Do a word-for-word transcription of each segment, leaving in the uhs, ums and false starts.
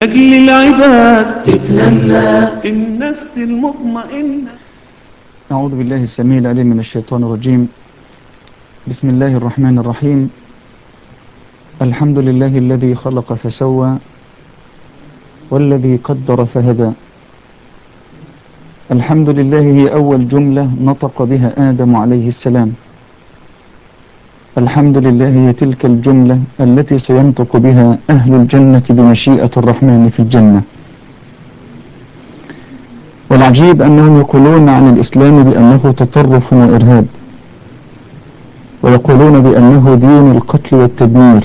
أجل العباد تتهنى النفس المطمئنة. أعوذ بالله السميع العليم من الشيطان الرجيم. بسم الله الرحمن الرحيم. الحمد لله الذي خلق فسوى والذي قدر فهدى. الحمد لله هي أول جملة نطق بها آدم عليه السلام. الحمد لله هي تلك الجملة التي سينطق بها أهل الجنة بمشيئة الرحمن في الجنة. والعجيب أنهم يقولون عن الإسلام بأنه تطرف وإرهاب، ويقولون بأنه دين القتل والتدمير.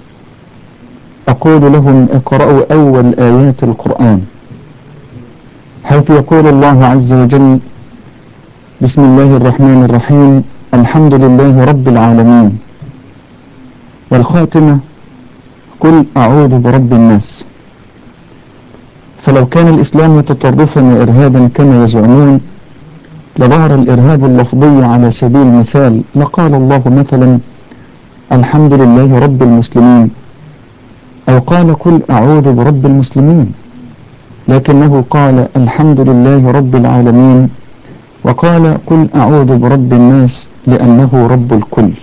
أقول لهم اقرأوا أول آيات القرآن، حيث يقول الله عز وجل: بسم الله الرحمن الرحيم، الحمد لله رب العالمين. والخاتمة: قل أعوذ برب الناس. فلو كان الإسلام تطرفا وإرهابا كما يزعمون لظهر الإرهاب اللفظي على سبيل المثال، لقال الله مثلا: الحمد لله رب المسلمين، أو قال: قل أعوذ برب المسلمين. لكنه قال: الحمد لله رب العالمين، وقال: قل أعوذ برب الناس، لأنه رب الكل.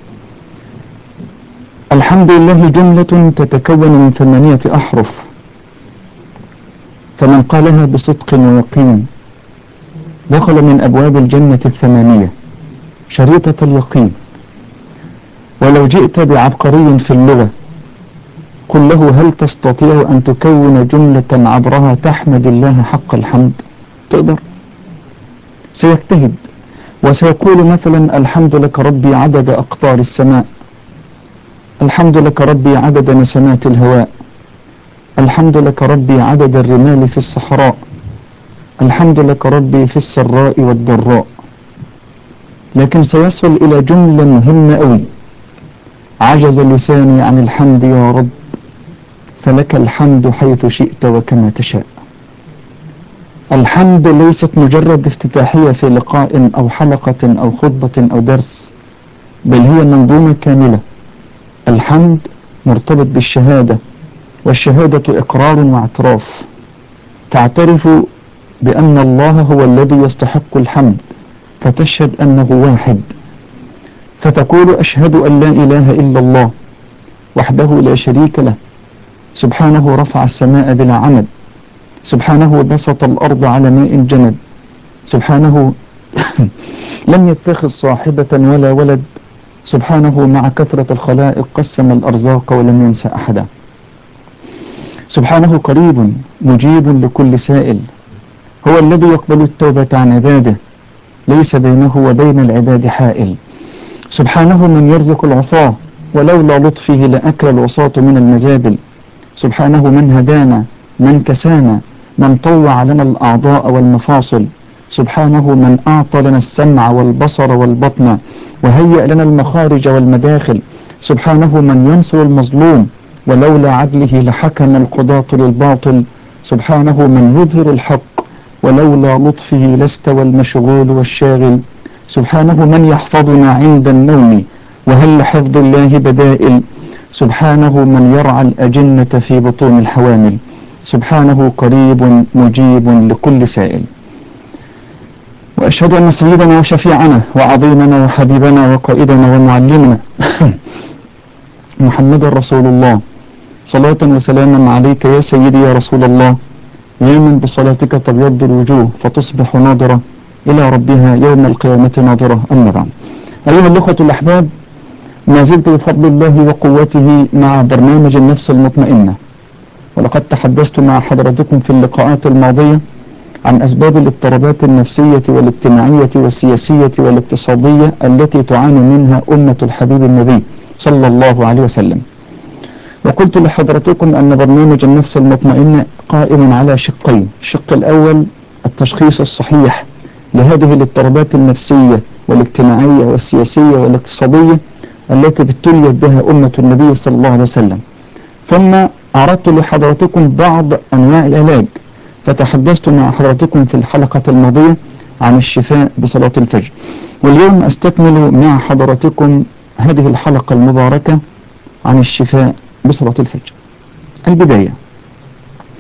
الحمد لله جملة تتكون من ثمانية أحرف، فمن قالها بصدق ويقين دخل من أبواب الجنة الثمانية شريطة اليقين. ولو جئت بعبقري في اللغة قل له: هل تستطيع أن تكون جملة عبرها تحمد الله حق الحمد؟ تقدر؟ سيجتهد وسيقول مثلا: الحمد لك ربي عدد أقطار السماء، الحمد لك ربي عدد نسمات الهواء، الحمد لك ربي عدد الرمال في الصحراء، الحمد لك ربي في السراء والضراء. لكن سيصل إلى جملة مهمة أوي: عجز لساني عن الحمد يا رب، فلك الحمد حيث شئت وكما تشاء. الحمد ليست مجرد افتتاحية في لقاء أو حلقة أو خطبة أو درس، بل هي منظومة كاملة. الحمد مرتبط بالشهادة، والشهادة إقرار واعتراف. تعترف بأن الله هو الذي يستحق الحمد، فتشهد أنه واحد، فتقول: أشهد أن لا إله إلا الله وحده لا شريك له، سبحانه رفع السماء بلا عمد، سبحانه بسط الأرض على ماء جمد، سبحانه لم يتخذ صاحبة ولا ولد، سبحانه مع كثرة الخلائق قسم الأرزاق ولم ينسى أحدا، سبحانه قريب مجيب لكل سائل، هو الذي يقبل التوبة عن عباده، ليس بينه وبين العباد حائل، سبحانه من يرزق العصاة ولولا لطفه لأكل العصاة من المزابل، سبحانه من هدانا من كسانا من طوع لنا الأعضاء والمفاصل، سبحانه من أعطى لنا السمع والبصر والبطن وهيأ لنا المخارج والمداخل، سبحانه من ينصر المظلوم ولولا عدله لحكم القضاة للباطل، سبحانه من يظهر الحق ولولا لطفه لاستوى المشغول والشاغل، سبحانه من يحفظنا عند النوم وهل لحفظ الله بدائل، سبحانه من يرعى الأجنة في بطون الحوامل، سبحانه قريب مجيب لكل سائل. وأشهد أن سيدنا وشفيعنا وعظيمنا وحبيبنا وقائدنا ومعلمنا محمد رسول الله، صلاة وسلاما عليك يا سيدي يا رسول الله، يا من بصلاتك تبيض الوجوه فتصبح ناظرة إلى ربها يوم القيامة ناظرة. أما بعد، أيها الأخوة الأحباب، ما زلت بفضل الله وقوته مع برنامج النفس المطمئنة، ولقد تحدثت مع حضراتكم في اللقاءات الماضية عن أسباب الاضطرابات النفسية والاجتماعية والسياسية والاقتصادية التي تعاني منها أمة الحبيب النبي صلى الله عليه وسلم. وقلت لحضراتكم أن برنامج النفس المطمئنة قائم على شقين: الشق الأول التشخيص الصحيح لهذه الاضطرابات النفسية والاجتماعية والسياسية والاقتصادية التي ابتليت بها أمة النبي صلى الله عليه وسلم، ثم عرضت لحضراتكم بعض أنواع العلاج، فتحدثت مع حضراتكم في الحلقة الماضية عن الشفاء بصلاة الفجر. واليوم أستكمل مع حضراتكم هذه الحلقة المباركة عن الشفاء بصلاة الفجر. البداية: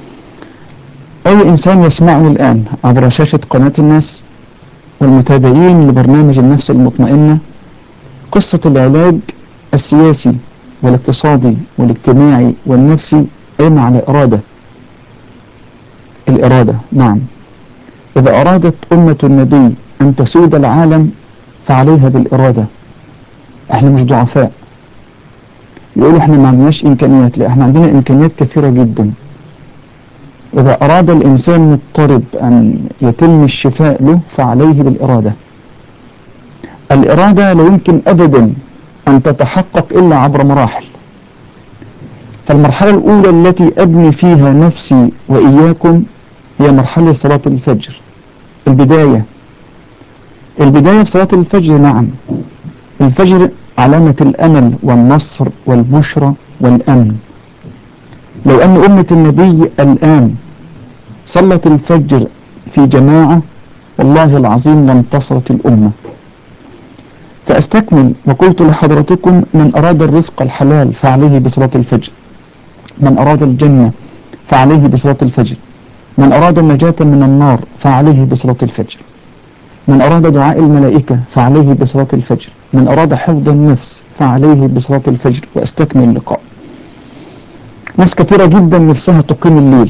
أي إنسان يسمعني الآن عبر شاشة قناة الناس والمتابعين لبرنامج النفس المطمئنة، قصة العلاج السياسي والاقتصادي والاجتماعي والنفسي قائمة على إرادة. الإرادة، نعم. إذا أرادت أمة النبي أن تسود العالم فعليها بالإرادة. احنا مش ضعفاء يقولوا احنا ما عندناش إمكانيات، لا، احنا عندنا إمكانيات كثيرة جدا. إذا أراد الإنسان مضطرب أن يتم الشفاء له فعليه بالإرادة. الإرادة لا يمكن أبدا أن تتحقق إلا عبر مراحل. فالمرحلة الأولى التي أبني فيها نفسي وإياكم هي مرحلة صلاة الفجر. البداية البداية بصلاة الفجر. نعم، الفجر علامة الأمل والنصر والبشرى والأمن. لو أن أمة النبي الآن صلت الفجر في جماعة والله العظيم لانتصرت الأمة. فأستكمل وقلت لحضرتكم: من أراد الرزق الحلال فعليه بصلاة الفجر، من أراد الجنة فعليه بصلاة الفجر، من أراد النجاة من النار فعليه بصلاة الفجر، من أراد دعاء الملائكة فعليه بصلاة الفجر، من أراد حفظ النفس فعليه بصلاة الفجر. وأستكمل اللقاء. ناس كثيرة جدا نفسها تقيم الليل،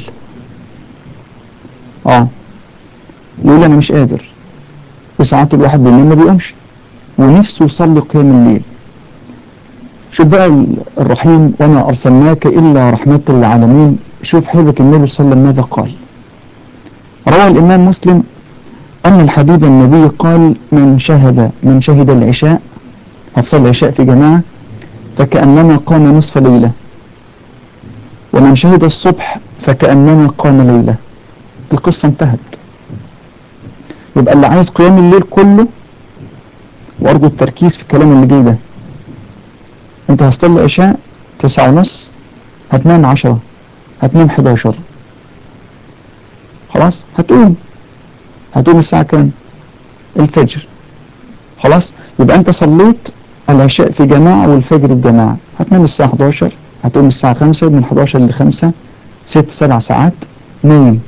آه يقول أنا مش قادر، وساعات الواحد بالليل ما بيقومش ونفسه يصلي قيام الليل. شوف بقى الرحيم: وما أرسلناك إلا رحمة للعالمين. شوف حبك النبي صلى الله عليه وسلم ماذا قال. روى الإمام مسلم أن الحبيب النبي قال: من شهد من شهد العشاء، هتصلي العشاء في جماعة، فكأنما قام نصف ليلة، ومن شهد الصبح فكأنما قام ليلة. القصة انتهت. يبقى اللي عايز قيام الليل كله، وأرجو التركيز في الكلام اللي جاي ده، انت هتصلي عشاء تسعة ونص، هتنام عشرة، هتنام حداشر، خلاص هتقوم هتقوم الساعة كام؟ الفجر. خلاص يبقى انت صليت العشاء في جماعة والفجر في جماعة، هتنام الساعة حداشر، هتقوم الساعة خمسة، من حداشر ل خمسة، ست سبع ساعات نايم.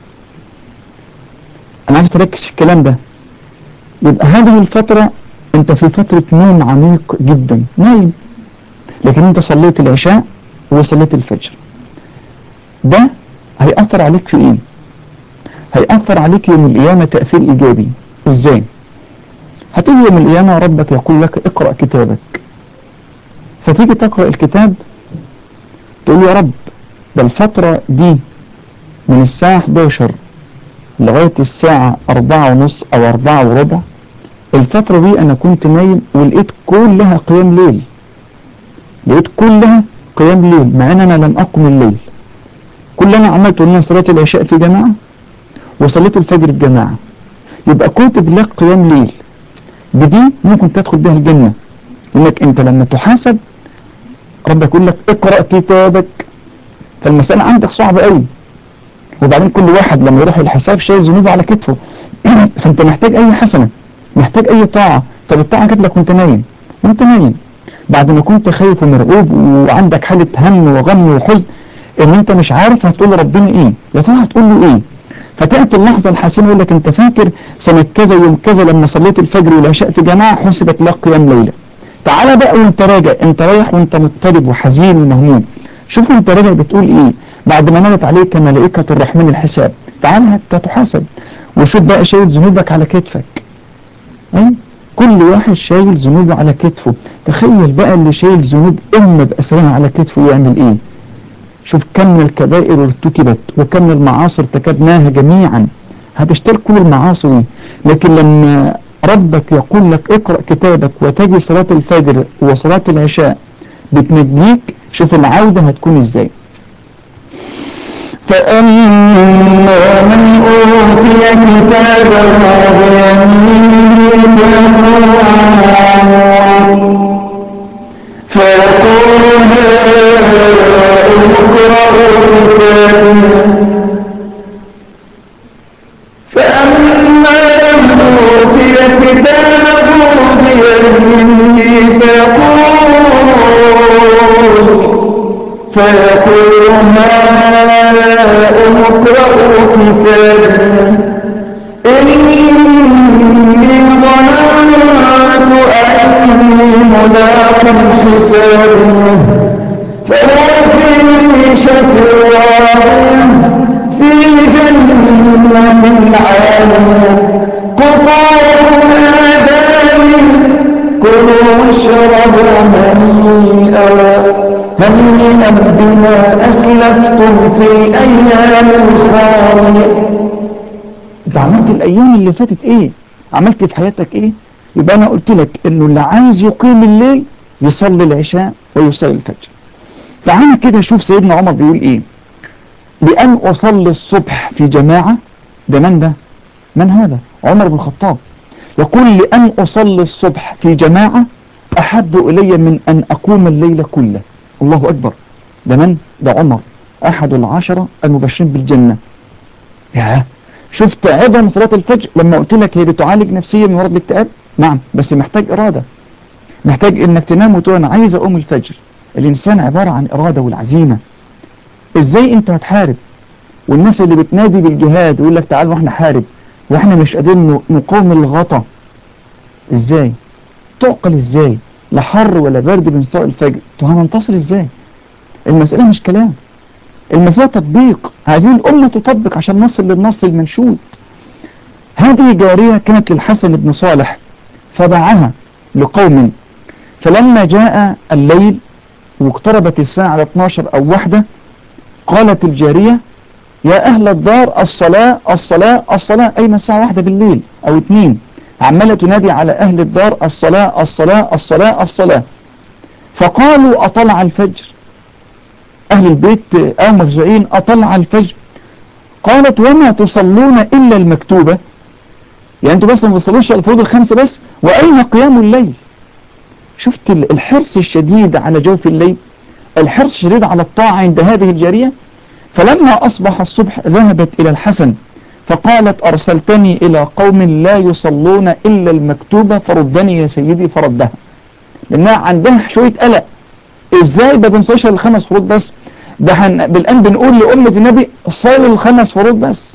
انا عايز تركز في الكلام ده. يبقى هذه الفترة انت في فترة نوم عميق جدا، نايم، لكن انت صليت العشاء وصليت الفجر. ده هيأثر عليك في ايه؟ هيأثر عليك يوم القيامة تأثير إيجابي. إزاي؟ هتيجي يوم القيامة ربك يقول لك اقرأ كتابك، فتيجي تقرأ الكتاب تقول يا رب ده الفترة دي من الساعة حداشر لغاية الساعة أربعة ونص أو أربعة وربع، الفترة دي أنا كنت نايم ولقيت كلها قيام ليل، لقيت كلها قيام ليل مع أن أنا لم أقم الليل. كل اللي أنا عملته أن أنا صليت العشاء في جماعة وصليت الفجر في جماعة، يبقى كتب لك قيام ليل. بدي ممكن تدخل بها الجنة، لأنك أنت لما تحاسب ربك يقول لك اقرأ كتابك، فالمسألة عندك صعبة قوي. وبعدين كل واحد لما يروح الحساب شايل ذنوبه على كتفه فأنت محتاج أي حسنة، محتاج أي طاعة. طب الطاعة جات لك وأنت نايم، وأنت نايم بعد ما كنت خايف ومرعوب وعندك حالة هم وغم وحزن إن أنت مش عارف هتقول لربنا إيه، يا ترى هتقول له إيه. فتأتي اللحظة الحاسمة يقول لك أنت فاكر سنة كذا يوم كذا لما صليت الفجر والعشاء في جماعة حسبت لك قيام ليلة. تعالى بقى وانت راجع، انت رايح وانت مضطرب وحزين ومهموم، شوف وانت راجع بتقول ايه بعد ما نزلت عليك ملائكة الرحمن الحساب. تعالى حتى تحاسب وشوف بقى شايل ذنوبك على كتفك. اي كل واحد شايل ذنوبه على كتفه. تخيل بقى اللي شايل ذنوب أمة بأسرها على كتفه يعمل ايه. شوف كم من الكبائر ارتكبت وكم من المعاصي ارتكبناها جميعا، هتشترك كل المعاصي دي. لكن لما ربك يقول لك اقرأ كتابك وتجي صلاة الفجر وصلاة العشاء بتنجيك، شوف العودة هتكون ازاي. فأما من أوتي كتابه بيمينه فيقول هاؤم اقرءوا كتابيه. فأما من أوتي كتابه بيمينه فيقول فيقول هاؤم اقرءوا كتابي إني ظننت أني ملاق حسابي فهو في عيشة راضية في جنة عالية قطوفها دانية كلوا واشربوا هنيئا هنيئا بما أسلفتم في الأيام الخالية. انت عملت الأيام اللي فاتت ايه؟ عملت في حياتك ايه؟ يبقى أنا قلت لك إنه اللي عايز يقيم الليل يصلي العشاء ويصلي الفجر. تعالى كده شوف سيدنا عمر بيقول ايه. لأن أصلي الصبح في جماعة، ده من ده؟ من هذا؟ عمر بن الخطاب يقول لأن أصلي الصبح في جماعة أحب إلي من أن أقوم الليل كله. الله أكبر. ده من؟ ده عمر أحد العشرة المبشرين بالجنة. ياه، شفت عظم صلاة الفجر لما قلت لك هي بتعالج نفسيا من مرض الاكتئاب؟ نعم، بس محتاج إرادة، محتاج إنك تنام وتقول أنا عايز أقوم الفجر. الإنسان عبارة عن إرادة والعزيمة. إزاي أنت هتحارب والناس اللي بتنادي بالجهاد ويقول لك تعالوا احنا حارب واحنا مش قادرين نقوم الغطا؟ ازاي تعقل؟ ازاي لا حر ولا برد بنصلي الفجر؟ تو هننتصر ازاي؟ المسألة مش كلام، المسألة تطبيق. هذه الأمة تطبق عشان نصل للنص المنشود. هذه جارية كانت للحسن بن صالح فباعها لقوم، فلما جاء الليل واقتربت الساعة على اثناشر أو واحدة قالت الجارية يا أهل الدار الصلاة الصلاة الصلاة. أي الساعة واحدة بالليل أو اتنين عمالة تنادي على أهل الدار الصلاة الصلاة الصلاة الصلاة. فقالوا أطلع الفجر، أهل البيت أو مفزوعين، أطلع الفجر. قالت وما تصلون إلا المكتوبة، يعني أنتوا بس ما بتصلوش الفروض الخمسة بس، وأين قيام الليل؟ شفت الحرص الشديد على جوف الليل، الحرص الشديد على الطاعة عند هذه الجارية. فلما أصبح الصبح ذهبت إلى الحسن فقالت أرسلتني إلى قوم لا يصلون إلا المكتوبة فردني يا سيدي، فردها. لأنها عندها شوية قلق، إزاي ده بنصليش الخمس فروض بس؟ ده حن بالآن بنقول لأمة النبي صلوا الخمس فروض بس،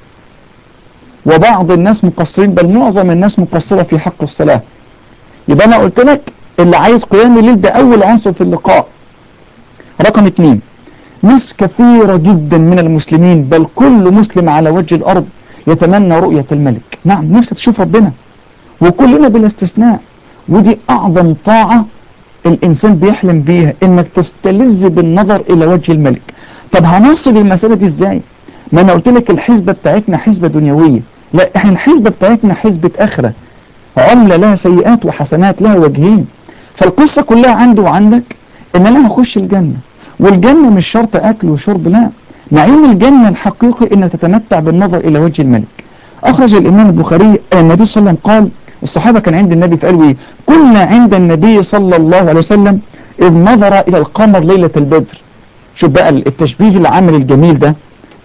وبعض الناس مقصرين، بل معظم الناس مقصرة في حق الصلاة. يبقى أنا قلت لك اللي عايز قيام الليل ده أول عنصر في اللقاء. رقم اتنين، ناس كثيرة جدا من المسلمين، بل كل مسلم على وجه الأرض يتمنى رؤية الملك. نعم، نفسه تشوف ربنا، وكلنا بلا استثناء. ودي أعظم طاعة الإنسان بيحلم بيها، إنك تستلذ بالنظر إلى وجه الملك. طب هنصل المسألة دي إزاي؟ ما أنا قلت لك الحسبة بتاعتنا حسبة دنيوية، لا إحنا الحسبة بتاعتنا حسبة آخرة، عملة لها سيئات وحسنات، لها وجهين. فالقصة كلها عندي وعندك إن أنا هخش الجنة، والجنة مش شرط أكل وشرب، لا، نعيم الجنة الحقيقي إنك تتمتع بالنظر إلى وجه الملك. أخرج الإمام البخاري النبي صلى الله عليه وسلم قال، الصحابة كان عند النبي فقالوا إيه؟ كنا عند النبي صلى الله عليه وسلم إذ نظر إلى القمر ليلة البدر. شوف بقى التشبيه العمل الجميل ده،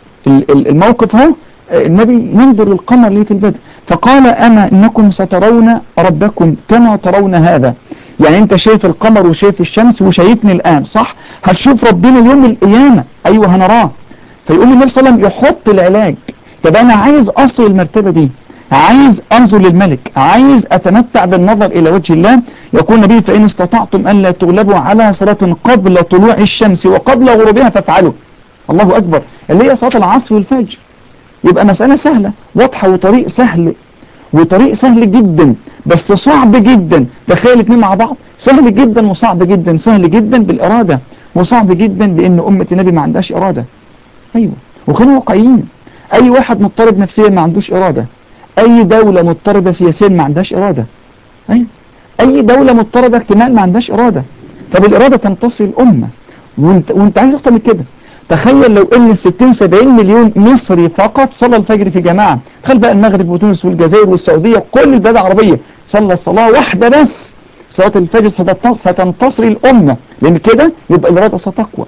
الموقف هو النبي ينظر للقمر ليلة البدر فقال أما إنكم سترون ربكم كما ترون هذا. يعني أنت شايف القمر وشايف الشمس وشايفني الآن، صح؟ هتشوف ربنا اليوم القيامة، أيوة هنراه. فيقول النبي صلى الله عليه وسلم يحط العلاج. طب أنا عايز أصل المرتبة دي، عايز أنظر للملك، عايز أتمتع بالنظر إلى وجه الله. يقول النبي فإن استطعتم أن لا تغلبوا على صلاة قبل طلوع الشمس وقبل غروبها فافعلوا. الله أكبر، اللي هي صلاة العصر والفجر. يبقى مسألة سهلة واضحة وطريق سهل، وطريق سهل جدا بس صعب جدا. تخيل الاثنين مع بعض، سهل جدا وصعب جدا. سهل جدا بالإرادة، وصعب جدا لأن أمة النبي ما عندهاش إرادة. أيوة، وخلينا واقعيين، أي واحد مضطرب نفسيا ما عندوش إرادة، أي دولة مضطربة سياسيا ما عندهاش إرادة، أيوة، أي دولة مضطربة اجتماعيا ما عندهاش إرادة. طب الإرادة تنتصر الأمة، وانت, وانت عايز أكتر من كده. تخيل لو ان ستين سبعين مليون مصري فقط صلى الفجر في جماعة. تخيل بقى المغرب وتونس والجزائر والسعودية كل البلاد العربية صلى الصلاة واحدة بس، صلاة الفجر، ستنتصر الأمة. لأن كده يبقى الإرادة ستقوى.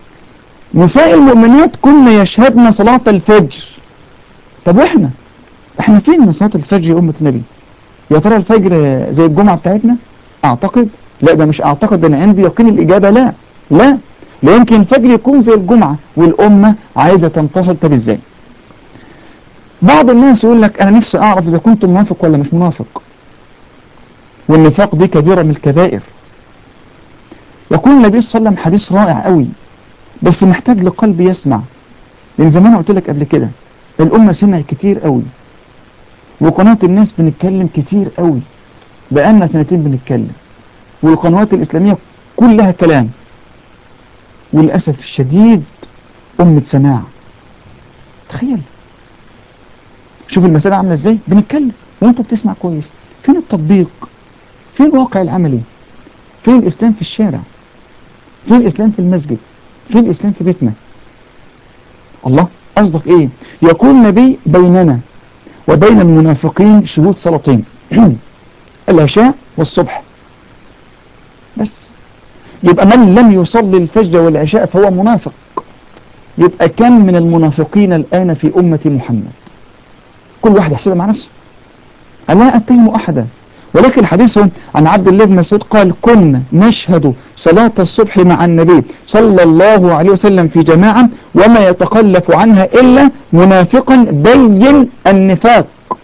نساء المؤمنات كن يشهدن صلاة الفجر. طب واحنا احنا فين من صلاة الفجر يا أمة النبي؟ يا ترى الفجر زي الجمعة بتاعتنا؟ أعتقد لا، ده مش أعتقد، ده أنا عندي يقين الإجابة لا لا. لا يمكن الفجر يكون زي الجمعة والأمة عايزة تنتصر. طب ازاي؟ بعض الناس يقول لك أنا نفسي أعرف إذا كنت منافق ولا مش منافق، والنفاق دي كبيرة من الكبائر. يقول النبي صلى الله عليه وسلم حديث رائع قوي، بس محتاج لقلب يسمع، لأن زي ما أنا قلت لك قبل كده الأمة سمع كتير قوي، وقناة الناس بنتكلم كتير قوي، بقالنا سنتين بنتكلم، والقنوات الإسلامية كلها كلام، وللأسف الشديد أمة سماع. تخيل، شوف المسألة عاملة ازاي، بنتكلم وانت بتسمع كويس. فين التطبيق؟ فين الواقع العملي؟ فين الإسلام في الشارع؟ فين الإسلام في المسجد؟ فين الإسلام في بيتنا؟ الله، قصدك ايه؟ يقول النبي بيننا وبين المنافقين شهود صلاتين العشاء والصبح بس. يبقى من لم يصلي الفجر والعشاء فهو منافق. يبقى كم من المنافقين الآن في أمة محمد؟ كل واحد يحسبها مع نفسه، ألا أتهم أحدا. ولكن الحديث عن عبد الله بن مسعود قال كنا نشهد صلاة الصبح مع النبي صلى الله عليه وسلم في جماعة وما يتخلف عنها إلا منافقا بين النفاق.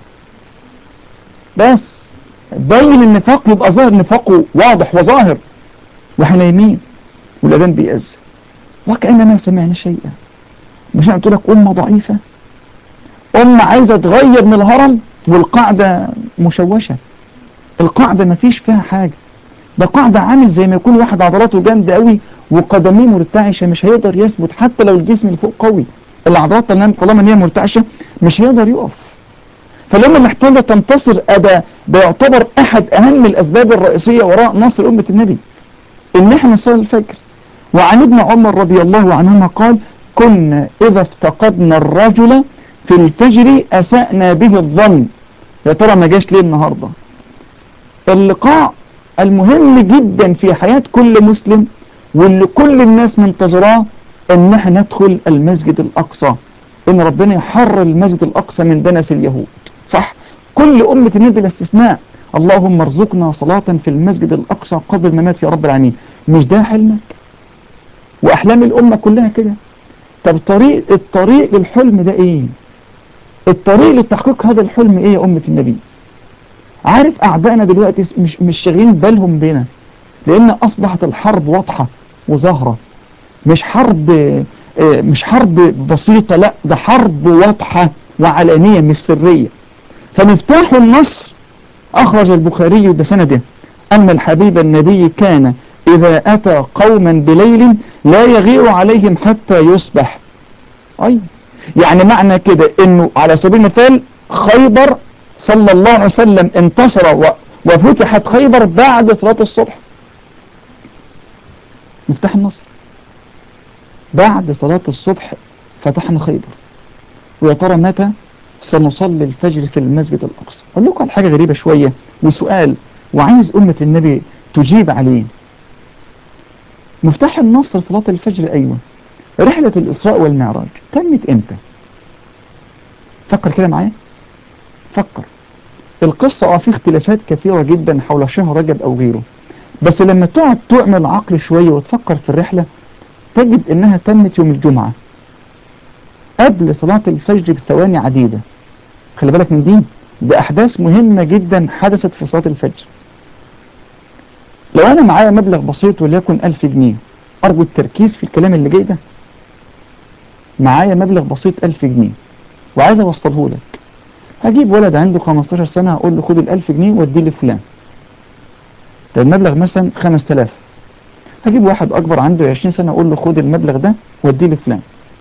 بس بين النفاق، يبقى ظاهر نفاقه واضح وظاهر، واحنا يمين والأذان بيأذن وكأننا سمعنا شيئا. مش أنا قلت لك أمة ضعيفة، أمة عايزة تغير من الهرم، والقاعدة مشوشة، القاعدة ما فيش فيها حاجة. ده قاعدة عامل زي ما يكون واحد عضلاته جامدة قوي وقدميه مرتعشة، مش هيقدر يثبت حتى لو الجسم اللي فوق قوي. العضلات طالما ان هي مرتعشة مش هيقدر يقف. فلما محتاجة تنتصر أدا، ده يعتبر أحد أهم الأسباب الرئيسية وراء نصر أمة النبي إن احنا نصلي الفجر. وعن ابن عمر رضي الله عنهما قال كنا إذا افتقدنا الرجل في الفجر أسأنا به الظن. يا ترى ما جاش ليه النهاردة؟ اللقاء المهم جدا في حياة كل مسلم واللي كل الناس منتظراه ان احنا ندخل المسجد الأقصى، ان ربنا يحرر المسجد الأقصى من دنس اليهود. صح، كل أمة النبي بلا استثناء اللهم ارزقنا صلاة في المسجد الأقصى قبل الممات يا رب العالمين. مش ده حلمك وأحلام الأمة كلها كده؟ طب طريق الطريق للحلم ده ايه؟ الطريق لتحقيق هذا الحلم ايه يا أمة النبي؟ عارف أعدائنا دلوقتي مش مش شاغلين بالهم بينا، لأن أصبحت الحرب واضحة وظاهرة. مش حرب مش حرب بسيطة، لا ده حرب واضحة وعلانية مش سرية. فمفتاح النصر أخرج البخاري بسنده أن الحبيب النبي كان إذا أتى قوما بليل لا يغير عليهم حتى يصبح. أي يعني معنى كده إنه على سبيل المثال خيبر صلى الله عليه وسلم انتصر وفتحت خيبر بعد صلاة الصبح. مفتاح النصر بعد صلاة الصبح فتحنا خيبر. ويا ترى متى سنصلي الفجر في المسجد الأقصى؟ أقول لكم على حاجة غريبة شوية وسؤال وعايز أمة النبي تجيب عليه. مفتاح النصر صلاة الفجر، أيوة. رحلة الإسراء والمعراج تمت إمتى؟ فكر كده معايا، فكر. القصة اه في اختلافات كثيرة جدا حول شهر رجب أو غيره، بس لما تقعد تعمل عقل شوية وتفكر في الرحلة تجد إنها تمت يوم الجمعة قبل صلاة الفجر بثواني عديدة. خلي بالك من دي، بأحداث مهمة جدا حدثت في صلاة الفجر. لو أنا معايا مبلغ بسيط وليكن ألف جنيه، أرجو التركيز في الكلام اللي جاي ده. معايا مبلغ بسيط ألف جنيه وعايز أوصله لك. هجيب ولد عنده خمستاشر سنة أقول له خد الألف جنيه واديه لفلان. طب المبلغ مثلا خمس تلاف. هجيب واحد أكبر عنده عشرين سنة أقول له خد المبلغ ده واديه لفلان.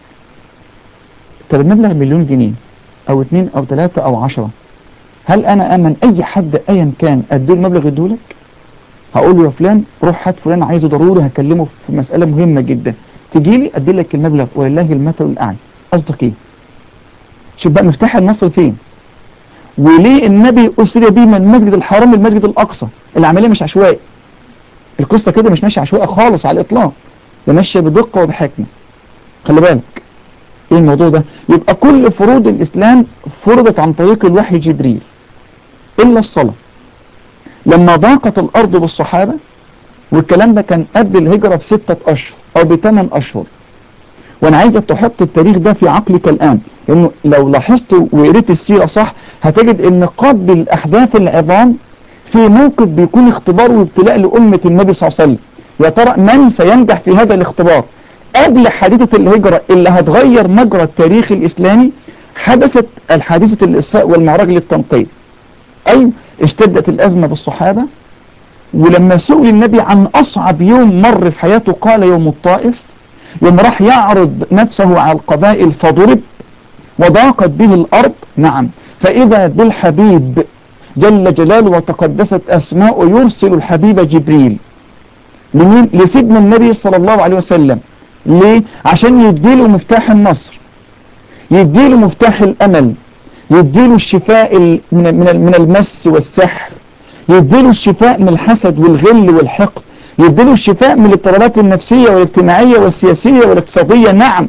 طب المبلغ مليون جنيه أو اتنين أو تلاتة أو عشرة، هل أنا أمن أي حد أيا كان أديه المبلغ يديهولك؟ هقول له يا فلان روح هات فلان عايزه ضروري هكلمه في مسألة مهمة جدا، تجي لي أدي لك المبلغ ولله المثل الأعلى. قصدك إيه؟ شوف بقى مفتاح النصر فين؟ وليه النبي أسري بيه من المسجد الحرام للمسجد الأقصى؟ العملية مش عشوائي، القصة كده مش ماشية عشوائي خالص على الإطلاق، ده ماشية بدقة وبحكمة. خلي بالك إيه الموضوع ده؟ يبقى كل فروض الإسلام فرضت عن طريق الوحي جبريل إلا الصلاة. لما ضاقت الأرض بالصحابة، والكلام ده كان قبل الهجرة بستة أشهر، أو بثمان أشهر. وأنا عايزك تحط التاريخ ده في عقلك الآن، لأنه لو لاحظت وقريت السيرة صح هتجد أن قبل الأحداث العظام في موقف بيكون اختبار وابتلاء لأمة النبي صلى الله عليه وسلم. يا ترى من سينجح في هذا الاختبار؟ قبل حادثة الهجرة اللي هتغير مجرى التاريخ الإسلامي حدثت الحادثة الإسراء والمعراج للتنقية. أي اشتدت الأزمة بالصحابة، ولما سئل النبي عن أصعب يوم مر في حياته قال يوم الطائف، يوم راح يعرض نفسه على القبائل فضرب وضاقت به الأرض. نعم، فإذا بالحبيب جل جلاله وتقدست أسماؤه يرسل الحبيب جبريل لمين؟ لسيدنا النبي صلى الله عليه وسلم. ليه؟ عشان يديله مفتاح النصر، يديله مفتاح الأمل، يديله الشفاء من من المس والسحر، يديله الشفاء من الحسد والغل والحقد، يديله الشفاء من الاضطرابات النفسية والاجتماعية والسياسية والاقتصادية. نعم،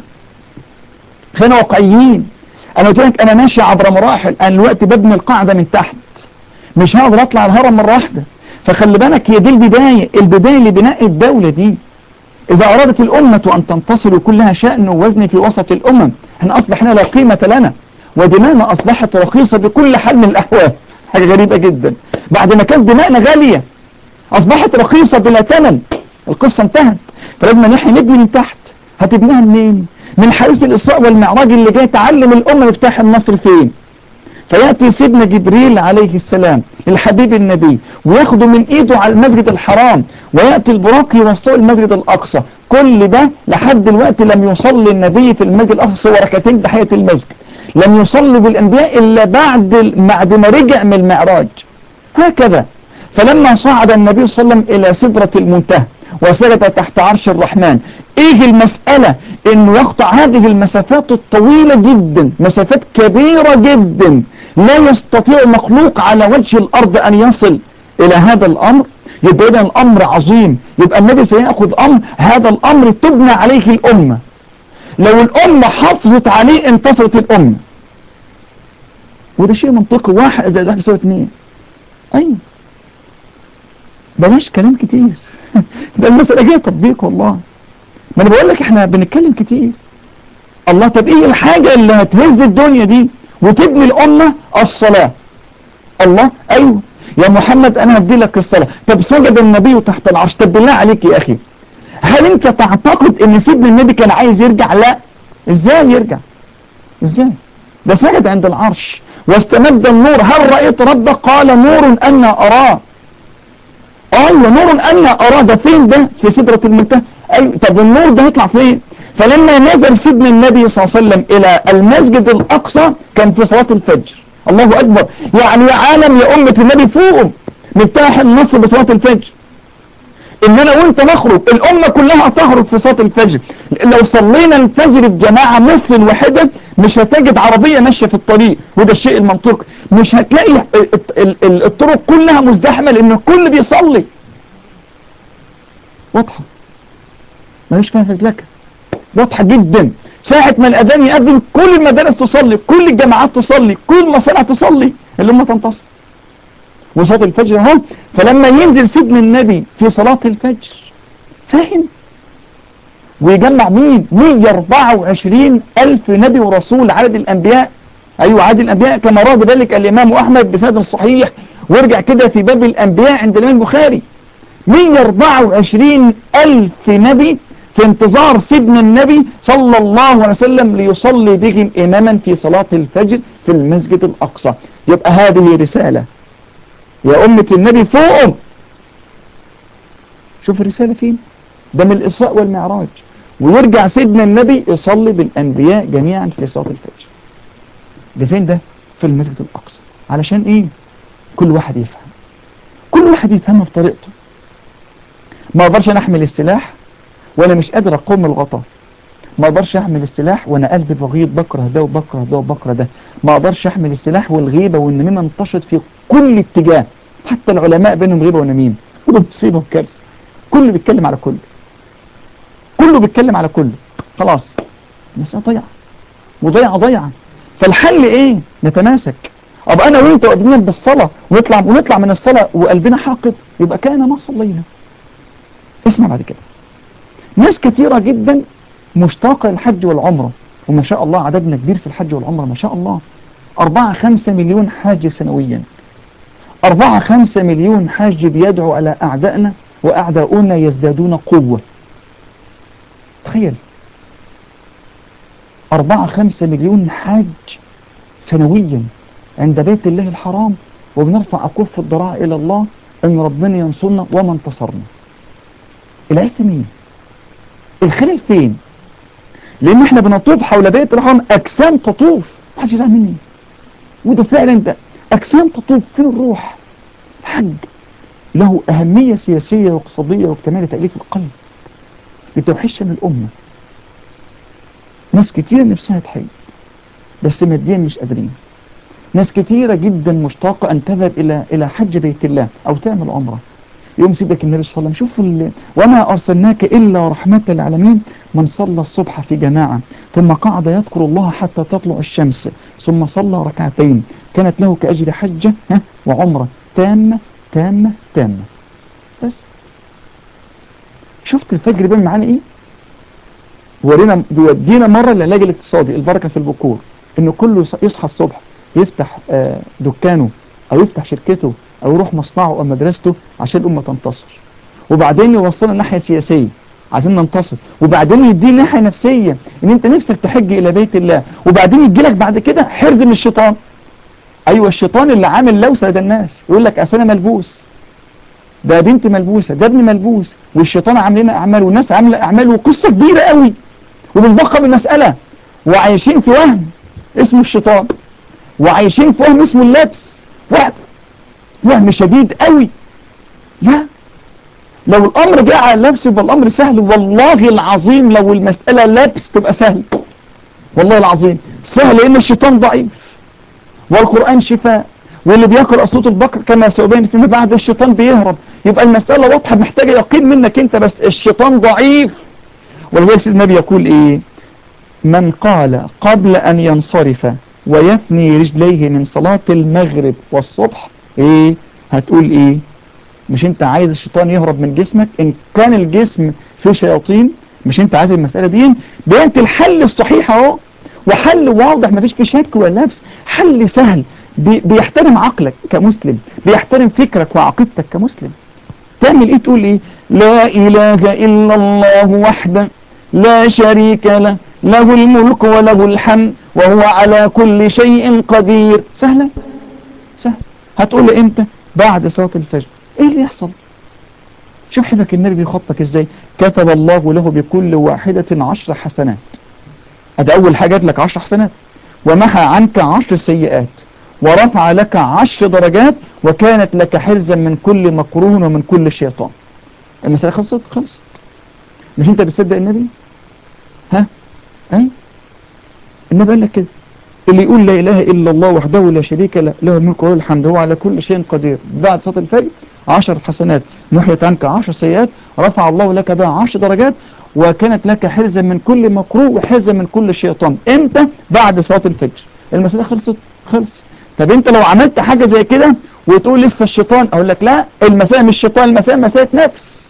خلينا واقعيين. أنا قلت لك أنا ماشي عبر مراحل، أنا دلوقتي ببني القاعدة من تحت، مش هقدر أطلع الهرم مرة واحدة. فخلي بالك هي دي البداية، البداية لبناء الدولة دي. إذا أرادت الأمة أن تنتصر كلها شأن ووزن في وسط الأمم، احنا أصبحنا لا قيمة لنا، ودماءنا أصبحت رخيصة بكل حال من الأحوال. حاجة غريبة جدا، بعد ما كانت دماءنا غالية أصبحت رخيصة بلا ثمن. القصة انتهت. فلازم نحن نبني من تحت. هتبنيها منين؟ من حادثة الإسراء والمعراج اللي جاي تعلم الأمة مفتاح النصر فين. فيأتي سيدنا جبريل عليه السلام للحبيب النبي وياخده من إيده على المسجد الحرام، ويأتي البراق يوصله المسجد الأقصى. كل ده لحد دلوقتي لم يصلي النبي في المسجد الأقصى سوى ركعتين تحية المسجد. لم يصلي بالأنبياء إلا بعد بعد ما رجع من المعراج. هكذا. فلما صعد النبي صلى الله عليه وسلم إلى سدرة المنتهى وسجد تحت عرش الرحمن، إيه المسألة؟ إنه يقطع هذه المسافات الطويلة جدا، مسافات كبيرة جدا لا يستطيع مخلوق على وجه الأرض أن يصل إلى هذا الأمر. يبقى إذا الأمر عظيم، يبقى النبي سيأخذ أمر، هذا الأمر تبنى عليه الأمة. لو الأمة حافظت عليه انتصرت الأمة، وده شيء منطقي. واحد زائد واحد يساوي اتنين. أيوة، بلاش كلام كتير. ده المسألة جاية تطبيق والله. ما أنا بقول لك إحنا بنتكلم كتير. الله، طب إيه الحاجة اللي هتهز الدنيا دي وتبني الأمة؟ الصلاة. الله، أيوة يا محمد أنا هدي لك الصلاة. طب سجد النبي تحت العرش. طب بالله عليك يا أخي، هل أنت تعتقد إن سيدنا النبي كان عايز يرجع؟ لا. إزاي يرجع؟ إزاي؟ ده سجد عند العرش واستمد النور. هل رأيت ربك؟ قال نور أنا أراه. أيوة، نور أنا أراه. ده فين ده؟ في سدرة المنتهى. أيوة، طب النور ده هيطلع فين؟ فلما نزل سيدنا النبي صلى الله عليه وسلم إلى المسجد الأقصى كان في صلاة الفجر. الله أكبر. يعني يا عالم يا أمة النبي فوقهم مفتاح النصر بصلاة الفجر. إن أنا وأنت نخرج، الأمة كلها تخرج في صلاة الفجر. لو صلينا الفجر بجماعة مصر الوحدة مش هتجد عربية ماشية في الطريق، وده الشيء المنطقي. مش هتلاقي الطرق كلها مزدحمة لأن الكل بيصلي. واضحة؟ ماليش فيها فزلكة، واضحة جدا. ساعة ما الأذان يأذن كل المدارس تصلي، كل الجامعات تصلي، كل المصانع تصلي، الأمة تنتصر. وصلاة الفجر اهو. فلما ينزل سيدنا النبي في صلاة الفجر، فاهم؟ ويجمع مين؟ مية وأربعة وعشرين ألف نبي ورسول، عدد الأنبياء. أيوة، عدد الأنبياء كما روى بذلك الإمام أحمد بسند صحيح، وارجع كده في باب الأنبياء عند الإمام البخاري. مية وأربعة وعشرين ألف نبي في انتظار سيدنا النبي صلى الله عليه وسلم ليصلي بهم إماما في صلاة الفجر في المسجد الأقصى. يبقى هذه رسالة يا أمة النبي فوقهم. شوف الرسالة فين؟ ده من الإسراء والمعراج. ويرجع سيدنا النبي يصلي بالأنبياء جميعا في صلاة الفجر. ده فين ده؟ في المسجد الأقصى. علشان إيه؟ كل واحد يفهم، كل واحد يفهمها بطريقته. ما أقدرش أنا أحمل السلاح وأنا مش قادر أقوم الغطاء. ما أقدرش أحمل السلاح وأنا قلبي بغيض، بكره ده وبكره ده وبكره ده. ما أقدرش أحمل السلاح والغيبة والنميمة انتشرت في كل اتجاه، حتى العلماء بينهم غيبة ونميمة، وده مصيبة وكارثة. كله بيتكلم على كله، كله بيتكلم على كله. خلاص المسألة ضيعة، وضيعة ضيعة. فالحل إيه؟ نتماسك. أبقى أنا وأنت واقفين بالصلاة ونطلع ونطلع من الصلاة وقلبنا حاقد، يبقى كأننا ما صلينا. اسمع بعد كده، ناس كثيرة جدا مشتاقة للحج والعمرة، وما شاء الله عددنا كبير في الحج والعمرة ما شاء الله. أربعة خمسة مليون حاج سنويا، أربعة خمسة مليون حاج بيدعو على أعدائنا، وأعداؤنا يزدادون قوة. تخيل أربعة خمسة مليون حاج سنويا عند بيت الله الحرام، وبنرفع أكف الضراع إلى الله أن ربنا ينصرنا وما انتصرنا. العيب في مين؟ الخلل فين؟ لأن احنا بنطوف حول بيت الحرام أجسام تطوف، محدش يزعل مني، وده فعلا ده أجسام تطوف. فين الروح؟ الحج له أهمية سياسية واقتصادية واجتماعية لتأليف القلب، لتوحيد من الأمة. ناس كتير نفسها تحج بس ماديا مش قادرين. ناس كتيرة جدا مشتاقة أن تذهب إلى إلى حج بيت الله أو تعمل عمرة. يوم سيدك النبي صلى الله عليه وسلم، شوفوا وما أرسلناك إلا رحمة للعالمين، من صلى الصبح في جماعة ثم قعد يذكر الله حتى تطلع الشمس ثم صلى ركعتين كانت له كأجر حجة ها وعمرة تامة تامة تامة. بس شفت الفجر بين معانا إيه؟ ورينا بيودينا مرة للعلاج الاقتصادي، البركة في البكور، إنه كله يصحى الصبح يفتح آه دكانه أو يفتح شركته أو يروح مصنعه أو مدرسته عشان الأمة تنتصر. وبعدين يوصلنا ناحية سياسية، عايزين ننتصر. وبعدين يدينا ناحية نفسية إن أنت نفسك تحج إلى بيت الله. وبعدين يجي لك بعد كده حرز من الشيطان. أيوة الشيطان اللي عامل لوسة لدى الناس، يقول لك أصل أنا ملبوس، ده بنت ملبوسة، ده ابن ملبوس، والشيطان عاملين أعمال والناس عاملة أعمال، وقصة كبيرة قوي وبنضخم المسألة، وعايشين في وهم اسمه الشيطان، وعايشين في وهم اسمه اللبس، وهم وهم شديد قوي. لا، لو الأمر جاء على اللبس يبقى الأمر سهل. والله العظيم لو المسألة لبس تبقى سهل، والله العظيم سهل، لأن الشيطان ضعيف والقرآن شفاء، واللي بيقرأ صوت البقر كما سيبين فيما بعد الشيطان بيهرب. يبقى المسألة واضحة، محتاجة يقين منك أنت، بس الشيطان ضعيف. ولذلك سيدنا النبي يقول إيه؟ من قال قبل أن ينصرف ويثني رجليه من صلاة المغرب والصبح إيه؟ هتقول إيه؟ مش انت عايز الشيطان يهرب من جسمك؟ ان كان الجسم فيه شياطين، مش انت عايز المسألة دي؟ بينت الحل الصحيح اهو، وحل واضح ما فيش فيه شك ولا لبس، حل سهل بي بيحترم عقلك كمسلم، بيحترم فكرك وعقيدتك كمسلم. تعمل ايه؟ تقول ايه؟ لا اله الا الله وحده لا شريك له، له الملك وله الحمد وهو على كل شيء قدير. سهلة سهل. هتقول امتى؟ بعد صلاة الفجر. ايه اللي يحصل؟ شوف حبك النبي بيخطبك ازاي. كتب الله له بكل واحدة عشر حسنات، ادي اول حاجة لك عشر حسنات، ومحى عنك عشر سيئات، ورفع لك عشر درجات، وكانت لك حرزا من كل مكروه ومن كل شيطان. المسألة خلصت خلصت. مش انت بتصدق النبي؟ ها؟ اي النبي قال لك كده، اللي يقول لا إله إلا الله وحده لا شريك له، له الملك وله الحمد هو على كل شيء قدير، بعد صلاة الفجر عشر حسنات، محيت عنك عشر سيئات، رفع الله لك بها عشر درجات، وكانت لك حرزا من كل مكروه وحرزا من كل شيطان. امتى؟ بعد صلاة الفجر. المسألة خلصت خلصت. طب انت لو عملت حاجة زي كده وتقول لسه الشيطان، اقول لك لا، المسألة مش شيطان، المسألة مسألة نفس.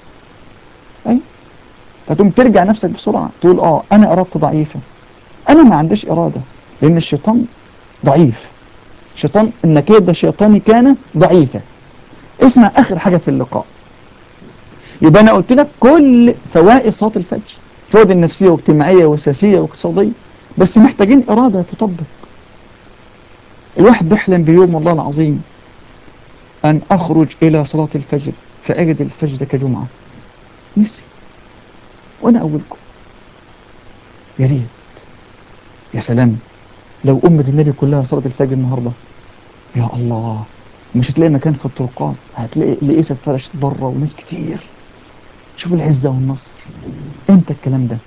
اي فتقوم ترجع نفسك بسرعة، تقول اه انا ارادتي ضعيفة، انا ما عنديش ارادة، لان الشيطان ضعيف. شيطان النكيد شيطاني كان ضعيفا. اسمع اخر حاجة في اللقاء. يبقى انا قلت لك كل فوائد صلاة الفجر، فوائد النفسية واجتماعية وسياسية واقتصادية، بس محتاجين ارادة تطبق. الواحد بيحلم بيوم والله العظيم ان اخرج الى صلاة الفجر فاجد الفجر كجمعة. نفسي وانا اولكم. يا ريت، يا سلام لو أمة النبي كلها صلاة الفجر النهاردة. يا الله، مش هتلاقي مكان في الطرقات، هتلاقي القيسة اتفرشت بره وناس كتير. شوف العزة والنصر. امتى الكلام ده؟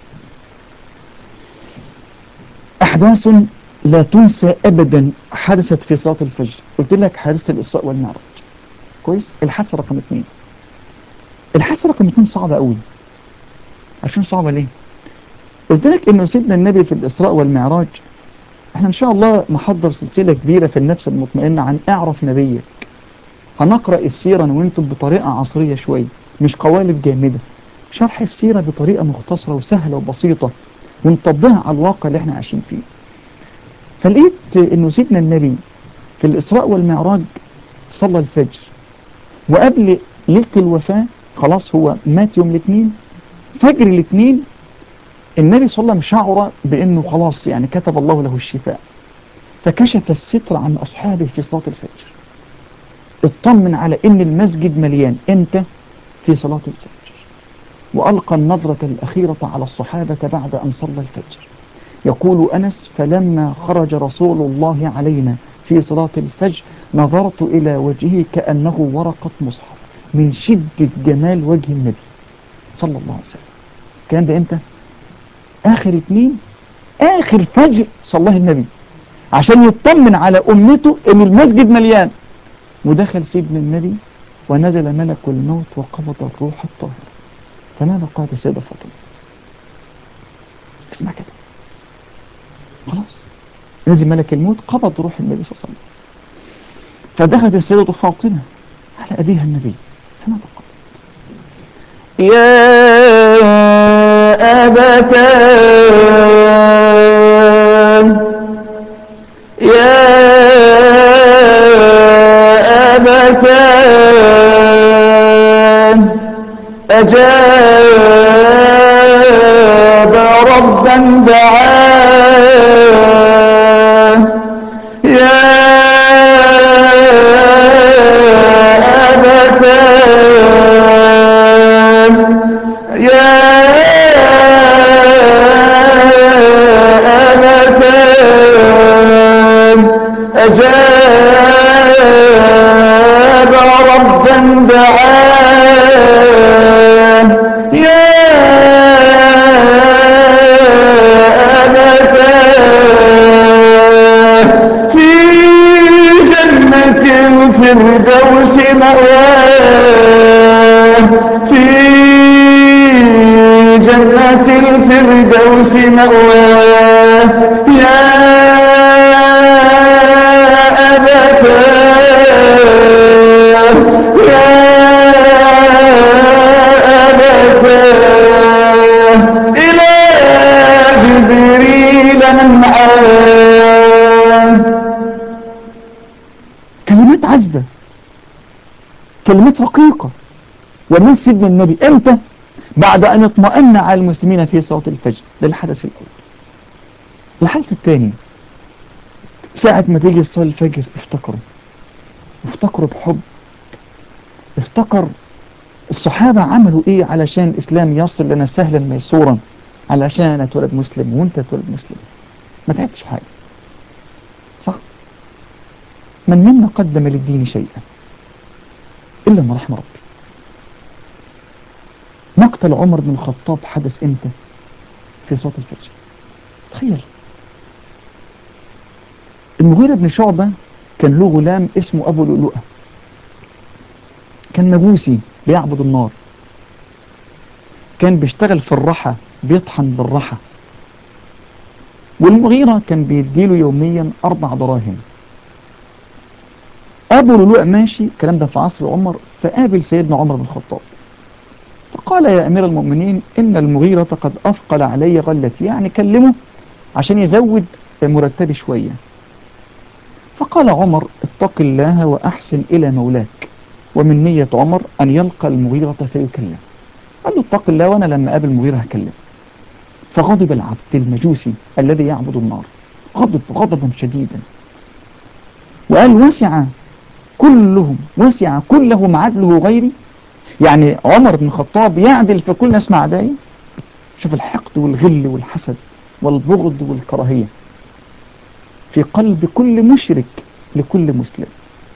أحداث لا تنسى أبدا حدثت في صلاة الفجر. قلت لك حادثة الإسراء والمعراج، كويس؟ الحادثة رقم اثنين. الحادثة رقم اثنين صعبة قوي. عشان صعبة ليه؟ قلت لك إنه سيدنا النبي في الإسراء والمعراج، احنا إن شاء الله محضر سلسلة كبيرة في النفس المطمئنة عن أعرف نبيك. هنقرأ السيرة وانتم بطريقة عصرية شوية، مش قوالب جامدة. شرح السيرة بطريقة مختصرة وسهلة وبسيطة ونطبقها على الواقع اللي احنا عايشين فيه. فلقيت انه سيدنا النبي في الإسراء والمعراج صلى الفجر، وقبل ليلة الوفاة خلاص هو مات يوم الاثنين، فجر الاثنين النبي صلى الله عليه وسلم شعر بأنه خلاص يعني كتب الله له الشفاء، فكشف الستر عن أصحابه في صلاة الفجر. اطمن على أن المسجد مليان. امتى؟ في صلاة الفجر. وألقى النظرة الأخيرة على الصحابة بعد أن صلى الفجر. يقول أنس: فلما خرج رسول الله علينا في صلاة الفجر نظرت إلى وجهه كأنه ورقة مصحف من شدة جمال وجه النبي صلى الله عليه وسلم. الكلام ده امتى؟ آخر اتنين، آخر فجر صلاه النبي عشان يطمن على أمته إن المسجد مليان. ودخل سيدنا النبي ونزل ملك الموت وقبض الروح الطاهرة. فماذا قال السيدة فاطمة؟ اسمع كده، خلاص نزل ملك الموت قبض روح النبي صلى الله عليه وسلم. فدخلت السيدة فاطمة على أبيها النبي، فماذا قال؟ يا أبتاه يا أبتاه أجاب ربا دعاه يا أبتاه يا أبتاه أجاب ربا دعاه يا أبتاه في جنة الفردوس مأواه في جنة الفردوس مأواه يا أبتاه يا أبتاه إلى جبريل ننعاه. كلمات عذبة، كلمات رقيقة، ومن سيدنا النبي امتى؟ بعد أن اطمأن على المسلمين في صلاة الفجر. ده الحدث الأول. الحدث الثاني، ساعة ما تيجي صلاة الفجر افتكروا افتكروا بحب، افتكر الصحابة عملوا ايه علشان الإسلام يصل لنا سهلا ميسورا، علشان أنا اتولد مسلم وانت اتولد مسلم. ما تعبتش في حاجة، صح؟ من منا قدم للدين شيئا إلا ما رحم ربي. مقتل عمر بن الخطاب حدث امتى؟ في صلاة الفجر. تخيل، المغيرة بن شعبة كان له غلام اسمه أبو لؤلؤة، كان مجوسي بيعبد النار، كان بيشتغل في الرحى، بيطحن بالرحى، والمغيرة كان بيديله يوميا أربع دراهم. أبو لؤلؤة ماشي، الكلام ده في عصر عمر، فقابل سيدنا عمر بن الخطاب فقال: يا أمير المؤمنين، إن المغيرة قد أثقل علي غلتي، يعني كلمه عشان يزود مرتبي شوية. فقال عمر: اتق الله وأحسن إلى مولاك. ومن نية عمر أن يلقى المغيرة فيكلم. قال له: اتق الله، وأنا لما أقابل المغيرة هكلم. فغضب العبد المجوسي الذي يعبد النار، غضب غضبا شديدا، وقال: وسع كلهم وسع كلهم عدله غيري، يعني عمر بن الخطاب يعدل في كل ناس مع أعدائي. شوف الحقد والغل والحسد والبغض والكراهية في قلب كل مشرك لكل مسلم.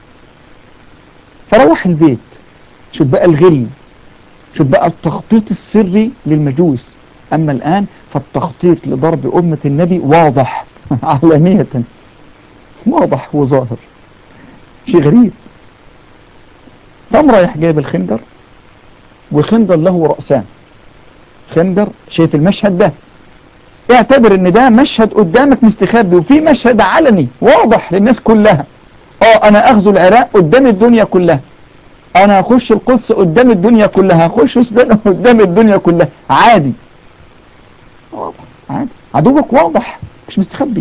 فروح البيت، شوف بقى الغل، شوف بقى التخطيط السري للمجوس. أما الآن فالتخطيط لضرب أمة النبي واضح علانية، واضح وظاهر، شيء غريب. فقام رايح جايب الخنجر، والخنجر له رأسان. خنجر، شايف المشهد ده؟ اعتبر ان ده مشهد قدامك مستخبي، وفي مشهد علني واضح للناس كلها. اه انا اغزو العراق قدام الدنيا كلها، انا هخش القدس قدام الدنيا كلها، هخش السودان قدام الدنيا كلها، عادي. واضح، عادي، عدوك واضح مش مستخبي.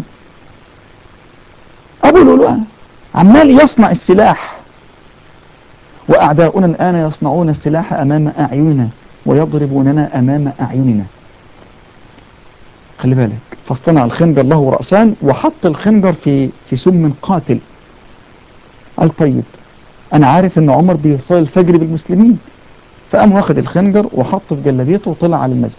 ابو لؤلؤة عمال يصنع السلاح، واعداؤنا الان يصنعون السلاح امام اعيننا ويضربوننا امام اعيننا. خلي بالك، فاصطنع الخنجر له رأسان وحط الخنجر في في سم قاتل. قال طيب انا عارف ان عمر بيصلي الفجر بالمسلمين، فقام واخد الخنجر وحطه في جلابيته وطلع على المسجد.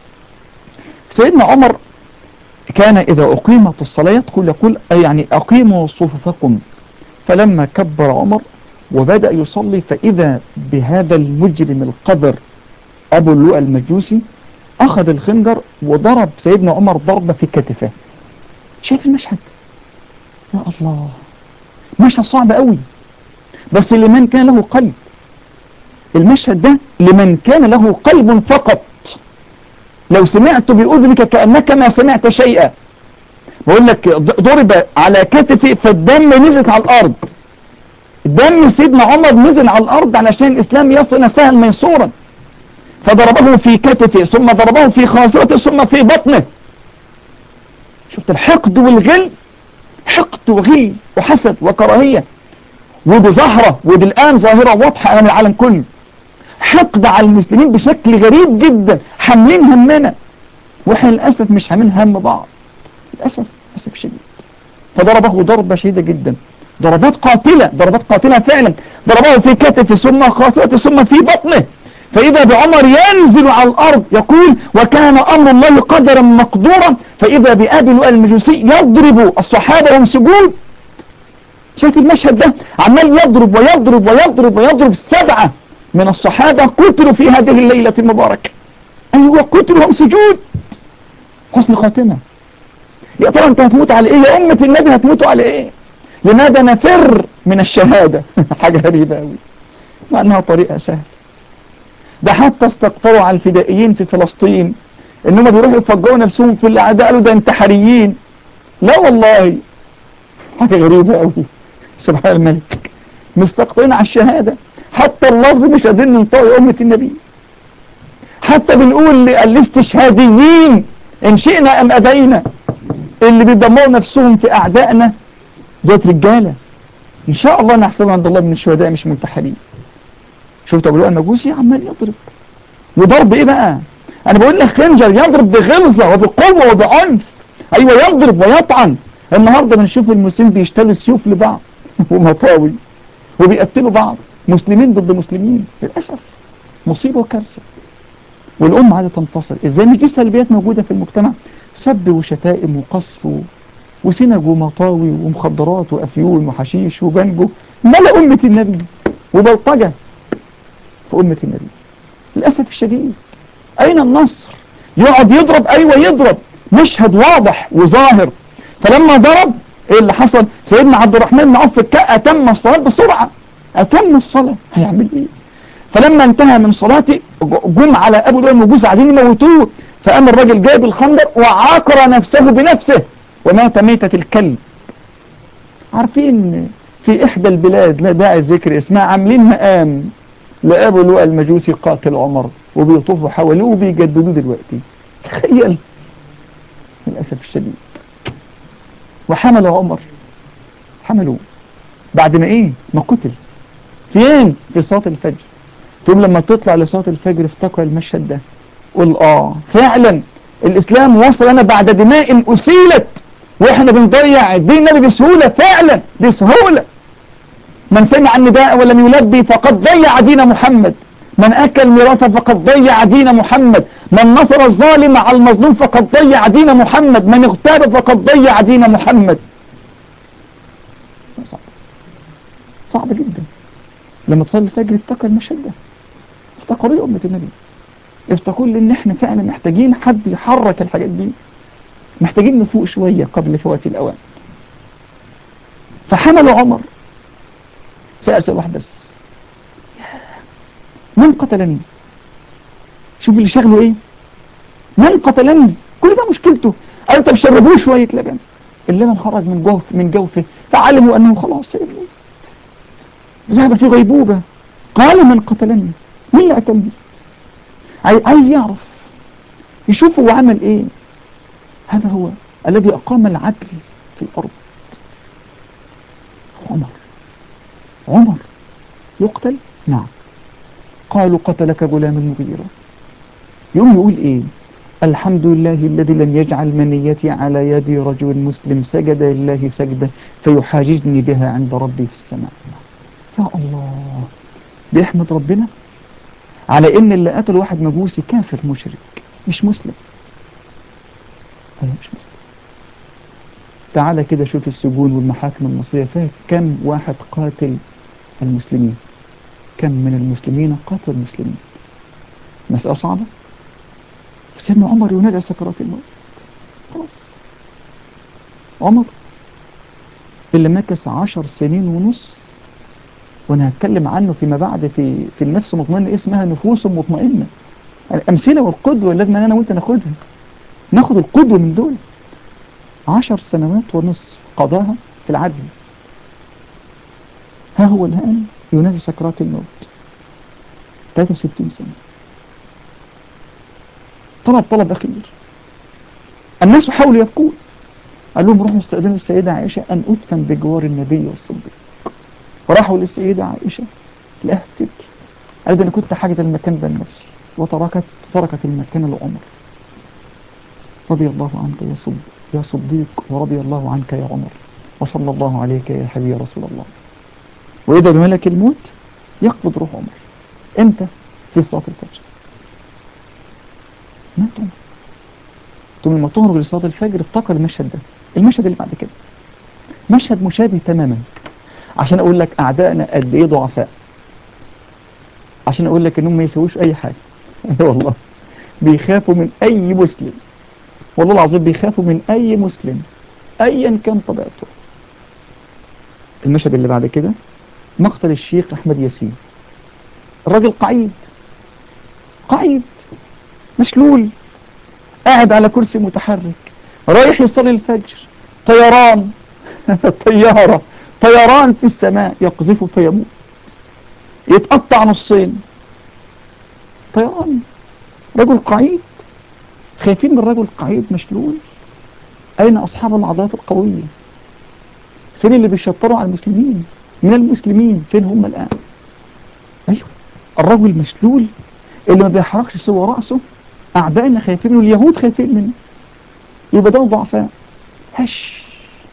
سيدنا عمر كان إذا أقيمت الصلاة يدخل يقول يعني أقيموا صفوفكم. فلما كبر عمر وبدأ يصلي فإذا بهذا المجرم القذر أبو اللؤلؤ المجوسي أخذ الخنجر وضرب سيدنا عمر ضربة في كتفه. شايف المشهد؟ يا الله، مشهد صعب قوي، بس لمن كان له قلب. المشهد ده لمن كان له قلب فقط. لو سمعت بأذنك كأنك ما سمعت شيئا. بقول لك ضرب على كتفي فالدم نزل على الأرض. دم سيدنا عمر نزل على الأرض علشان الإسلام يصل سهل ميسورا. فضربه في كتفه ثم ضربه في خاصرته ثم في بطنه. شفت الحقد والغل، حقد وغل وحسد وكراهية، ودي ظاهرة، ودي الآن ظاهرة واضحة أمام العالم كله. حقد على المسلمين بشكل غريب جدا، حاملين همنا واحنا للأسف مش حاملين هم بعض للأسف، للأسف شديد. فضربه ضربة شديدة جدا، ضربات قاتلة، ضربات قاتلة فعلا. ضربه في كتفه ثم خاصرته ثم في بطنه. فإذا بعمر ينزل على الأرض يقول وكان أمر الله قدرا مقدورا. فإذا بأبي لؤلؤ المجوسي يضرب الصحابة وهم سجود. شايف المشهد ده؟ عمال يضرب ويضرب ويضرب ويضرب. سبعة من الصحابة قتلوا في هذه الليلة المباركة. أيوة قتلوا وهم سجود. حسن خاتمة. يا ترى أنت هتموت على إيه؟ يا أمة النبي هتموتوا على إيه؟ لماذا نفر من الشهادة؟ حاجة غريبة أوي، مع أنها طريقة سهلة. ده حتى استقطروا على الفدائيين في فلسطين إنهم بيروحوا يفجروا نفسهم في الأعداء، قالوا ده انتحاريين. لا والله، حاجة غريبة أوي. سبحان الملك، مستقطرين على الشهادة. حتى اللفظ مش قادرين ننطقه يا أمة النبي. حتى بنقول الاستشهاديين إن شئنا أم أبينا، اللي بيدمروا نفسهم في أعدائنا دوت رجالة إن شاء الله نحسبهم عند الله من الشهداء مش منتحرين. شفت أبو لؤلؤ المجوسي عمال يضرب، وضرب إيه بقى؟ أنا بقول لك خنجر يضرب بغلظة وبقوة وبعنف. أيوة يضرب ويطعن. النهاردة بنشوف المسلمين بيشتروا سيوف لبعض ومطاوي وبيقتلوا بعض، مسلمين ضد مسلمين. للأسف مصيبة وكارثة، والأمة عايزة تنتصر. إزاي؟ مش دي سلبيات موجودة في المجتمع؟ سب وشتائم وقصف و... وسنج ومطاوي ومخدرات وأفيون وحشيش وبنجو، ملا أمة النبي، وبلطجة في أمة النبي. للأسف الشديد، أين النصر؟ يقعد يضرب، أيوة يضرب، مشهد واضح وظاهر. فلما ضرب إيه اللي حصل؟ سيدنا عبد الرحمن بن عوف أتم الصلاة بسرعة، أتم الصلاة، هيعمل إيه؟ فلما انتهى من صلاته جم على أبو لؤلؤ المجوسي عايزين يموتوه. فقام الراجل جايب الخندق وعاقر نفسه بنفسه ومات ميتة الكلب. عارفين في إحدى البلاد لا داعي ذكر اسمها عاملين مقام لأبو لؤلؤ المجوسي قاتل عمر، وبيطوفوا حواليه وبيجددوه دلوقتي. تخيل، للأسف الشديد. وحملوا عمر، حملوه بعد ما إيه؟ ما قتل. فين؟ في صلاة الفجر. تقوم لما تطلع لصلاة الفجر افتكر المشهد ده، قول آه فعلا الإسلام وصل لنا بعد دماء أسيلت، وإحنا بنضيع دين النبي بسهولة، فعلا بسهولة. من سمع النداء ولم يلبي فقد ضيع دين محمد. من أكل ميراثا فقد ضيع دين محمد. من نصر الظالم على المظلوم فقد ضيع دين محمد. من اغتاب فقد ضيع دين محمد. صعب، صعب جدا. لما تصلي الفجر افتكر المشهد ده، افتكروا لي أمة النبي، افتكروا لي ان احنا فعلا محتاجين حد يحرك الحاجات دي، محتاجين نفوق شوية قبل فوات الأوان. فحملوا عمر، سأل سؤال واحد بس، من قتلني؟ شوف اللي شغله ايه، من قتلني؟ كل ده مشكلته. قال طب شربوه شوية لبن، اللبن خرج من جوف من جوفه، فعلموا انه خلاص سيموت، ذهب في غيبوبة. قال من قتلني؟ مين اللي قتلني؟ عايز يعرف، يشوف هو عمل ايه. هذا هو الذي أقام العدل في الأرض. عمر عمر يقتل؟ نعم. قالوا قتلك غلام المغيرة. يوم يقول ايه؟ الحمد لله الذي لم يجعل منيتي على يد رجل مسلم سجد لله سجدة فيحاججني بها عند ربي في السماء. يا الله، بيحمد ربنا على ان اللي قتل واحد مجوسي كافر مشرك مش مسلم. ايوه مش مسلم. تعالى كده شوف السجون والمحاكم المصرية فيها كم واحد قاتل المسلمين، كم من المسلمين قاتل المسلمين. مسألة صعبة. سيدنا عمر ينادي سكرات الموت. خلاص عمر اللي مكث عشر سنين ونص، وانا هتكلم عنه فيما بعد في في النفس مطمئنة اسمها نفوس مطمئنة. الأمثلة والقدوة لازم أنا وأنت ناخدها، ناخد القدوة من دول. عشر سنوات ونصف قضاها في العدل. ها هو الآن ينادي سكرات الموت. ثلاثة وستين سنة. طلب طلب أخير. الناس حاولوا يبكون، قال لهم روحوا استأذنوا السيدة عائشة أن أدفن بجوار النبي والصديق. وراحوا للسيدة عائشة لا تبكي، قالت أنا كنت حاجز المكان ده لنفسي، وتركت تركت المكان لعمر. رضي الله عنك يا صديق يا صديق ورضي الله عنك يا عمر، وصلى الله عليك يا حبيب رسول الله. وإذا بملك الموت يقبض روح عمر. امتى؟ في صلاة الفجر. مات عمر. ثم لما تهرب لصلاة الفجر افتكر المشهد ده، المشهد اللي بعد كده مشهد مشابه تماما، عشان اقول لك اعدائنا قد ايه ضعفاء، عشان اقول لك انهم ما يسووش اي حاجه. والله بيخافوا من اي مسلم، والله العظيم بيخافوا من اي مسلم ايا كان طبيعته. المشهد اللي بعد كده مقتل الشيخ احمد ياسين. الراجل قعيد قعيد مشلول، قاعد على كرسي متحرك، رايح يصلي الفجر، طيران طيارة طيران في السماء يقذفه فيموت، يتقطع نصين. طيران. رجل قعيد، خايفين من رجل قعيد مشلول. أين أصحاب العضلات القوية؟ فين اللي بيشطروا على المسلمين من المسلمين؟ فين هم الآن؟ أيوه، الرجل مشلول اللي ما بيحركش سوى رأسه. أعدائنا خايفين منه، اليهود خايفين منه، يبقى ده ضعفاء. هش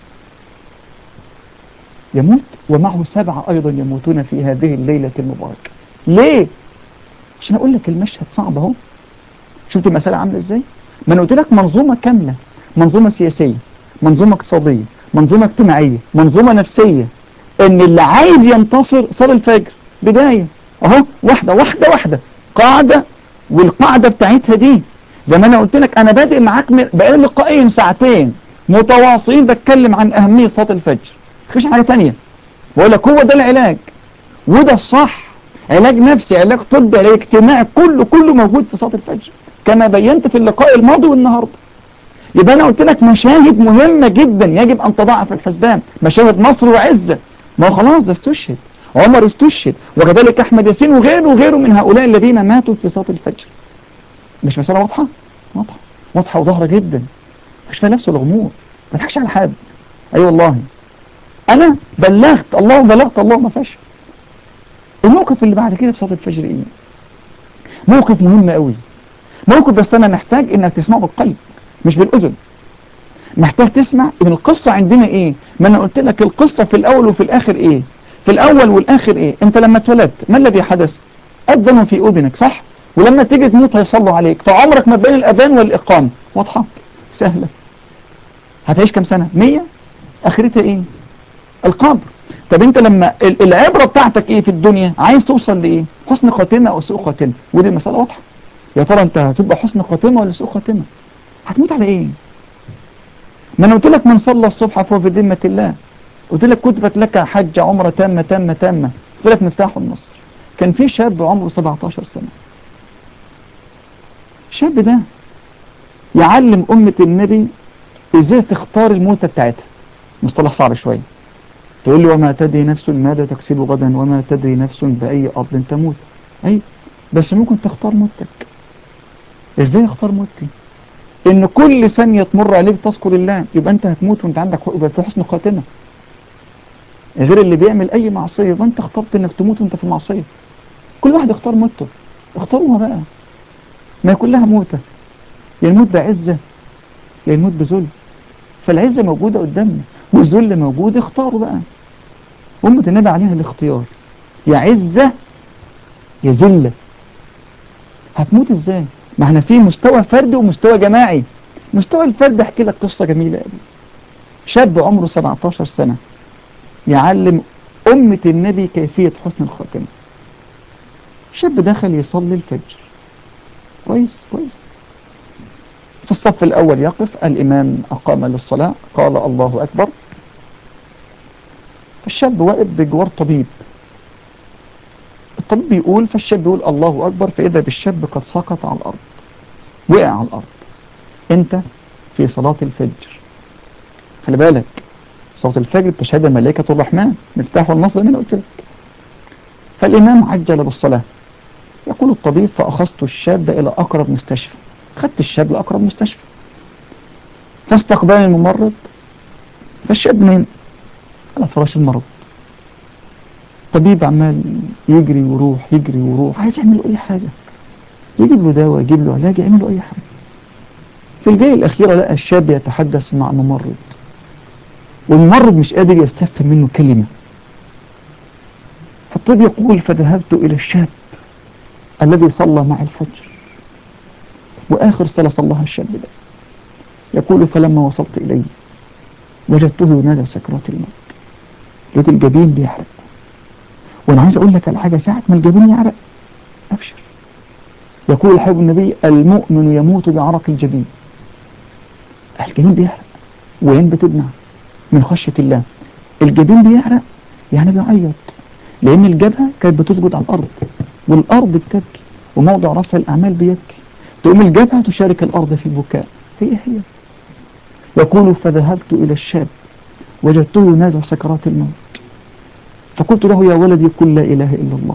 يموت ومعه سبعة أيضا يموتون في هذه الليلة المباركة. ليه؟ عشان أقول لك المشهد صعب أهو. شفت المسألة عاملة إزاي؟ ما أنا قلت لك منظومة كاملة، منظومة سياسية، منظومة اقتصادية، منظومة اجتماعية، منظومة نفسية. إن اللي عايز ينتصر صلاة الفجر بداية أهو، واحدة واحدة واحدة، قاعدة. والقاعدة بتاعتها دي زي ما أنا قلت لك، أنا بادئ معاك من بقالي لقائين ساعتين متواصلين بتكلم عن أهمية صلاة الفجر، مفيش حاجة تانية. بقول لك هو ده العلاج، وده الصح. علاج نفسي، علاج طبي، علاج اجتماعي، كله كله موجود في صلاة الفجر كما بينت في اللقاء الماضي والنهارده. يبقى انا قلت لك مشاهد مهمة جدا يجب ان تضعها في الحسبان، مشاهد نصر وعزة. ما خلاص ده استشهد، عمر استشهد، وكذلك احمد ياسين وغيره وغيره من هؤلاء الذين ماتوا في صلاة الفجر. مش مسألة واضحة؟ واضحة واضحة وظاهرة جدا، مش فيها نفس الغموض. ما تضحكش على حد. اي أيوة والله انا بلغت الله بلغت الله ما فيش. الموقف اللي بعد كده في صلاة الفجر ايه؟ موقف مهم قوي، موقف بس انا محتاج انك تسمعه بالقلب مش بالاذن. محتاج تسمع ان القصة عندنا ايه. ما انا قلت لك القصة في الاول وفي الاخر ايه. في الاول والاخر ايه؟ انت لما اتولدت ما الذي حدث؟ اذنوا في اذنك، صح؟ ولما تيجي تموت هيصلوا عليك، فعمرك ما بين الاذان والاقامة. واضحة سهلة. هتعيش كم سنة؟ مية. اخرتها ايه؟ القبر. طب انت لما العبرة بتاعتك ايه في الدنيا؟ عايز توصل لايه؟ حسن خاتمة او سوء خاتمة. ودي المسألة واضحة. يا ترى انت هتبقى حسن خاتمة ولا سوء خاتمة؟ هتموت على ايه؟ ما انا قلت لك من صلى الصبح فهو في ذمة الله. قلت لك كتبت لك حج عمرة تامة تامة تامة. قلت لك مفتاح النصر. كان في شاب عمره سبعتاشر سنة. الشاب ده يعلم أمة النبي ازاي تختار الموتة بتاعتها. مصطلح صعب شوية. تقول لي وما تدري نفس ماذا تكسب غدا وما تدري نفس بأي أرض تموت. أي بس ممكن تختار موتك. إزاي اختار موتي؟ إن كل ثانية تمر عليك تذكر الله، يبقى أنت هتموت وأنت عندك يبقى في حسن خاتمة. غير اللي بيعمل أي معصية يبقى أنت اخترت إنك تموت وأنت في المعصية. كل واحد يختار موته، اختاروها بقى، ما هي كلها موتة، يا الموت بعزة يا الموت بذل. فالعزة موجودة قدامنا والذل موجود، اختاروا بقى. أمة النبي عليها الاختيار، يا عزة يا ذلة. هتموت ازاي؟ ما احنا في مستوى فردي ومستوى جماعي. مستوى الفرد احكي لك قصة جميلة قوي. شاب عمره سبعتاشر سنة يعلم أمة النبي كيفية حسن الخاتمة. شاب دخل يصلي الفجر، كويس كويس، في الصف الأول يقف، الإمام أقام للصلاة، قال الله أكبر. فالشاب واقف بجوار طبيب، الطبيب بيقول، فالشاب بيقول الله أكبر، فإذا بالشاب قد سقط على الأرض، وقع على الأرض. أنت في صلاة الفجر، خلي بالك صلاة الفجر تشهد ملائكة الرحمن، مفتاح النصر من قلت لك. فالإمام عجل بالصلاة، يقول الطبيب فأخذت الشاب إلى أقرب مستشفى. خدت الشاب لأقرب مستشفى، فاستقبل الممرض، فالشاب نام على فراش المرض. الطبيب عمال يجري ويروح يجري ويروح، عايز يعمل له أي حاجة، يجيب له دواء يجيب له علاج يعمل له أي حاجة. في الجاية الأخيرة لقى الشاب يتحدث مع ممرض، والممرض مش قادر يستفهم منه كلمة. فالطبيب يقول فذهبت إلى الشاب الذي صلى مع الفجر، وآخر صلاة صلاها الشاب ده. يقول فلما وصلت إليه وجدته ينادى سكرات الموت، لقيت الجبين بيحرق. وأنا عايز أقول لك على حاجة، ساعة ما الجبين يحرق أبشر. يقول حبيب النبي المؤمن يموت بعرق الجبين. الجبين بيحرق وين بتدمع من خشية الله. الجبين بيحرق يعني بيعيط، لأن الجبهة كانت بتسجد على الأرض والأرض بتبكي، وموضع رفع الأعمال بيبكي، تقوم الجبهة تشارك الأرض في البكاء. هي هي. يقول فذهبت إلى الشاب وجدته ينازع سكرات الموت، فقلت له يا ولدي قل لا إله إلا الله،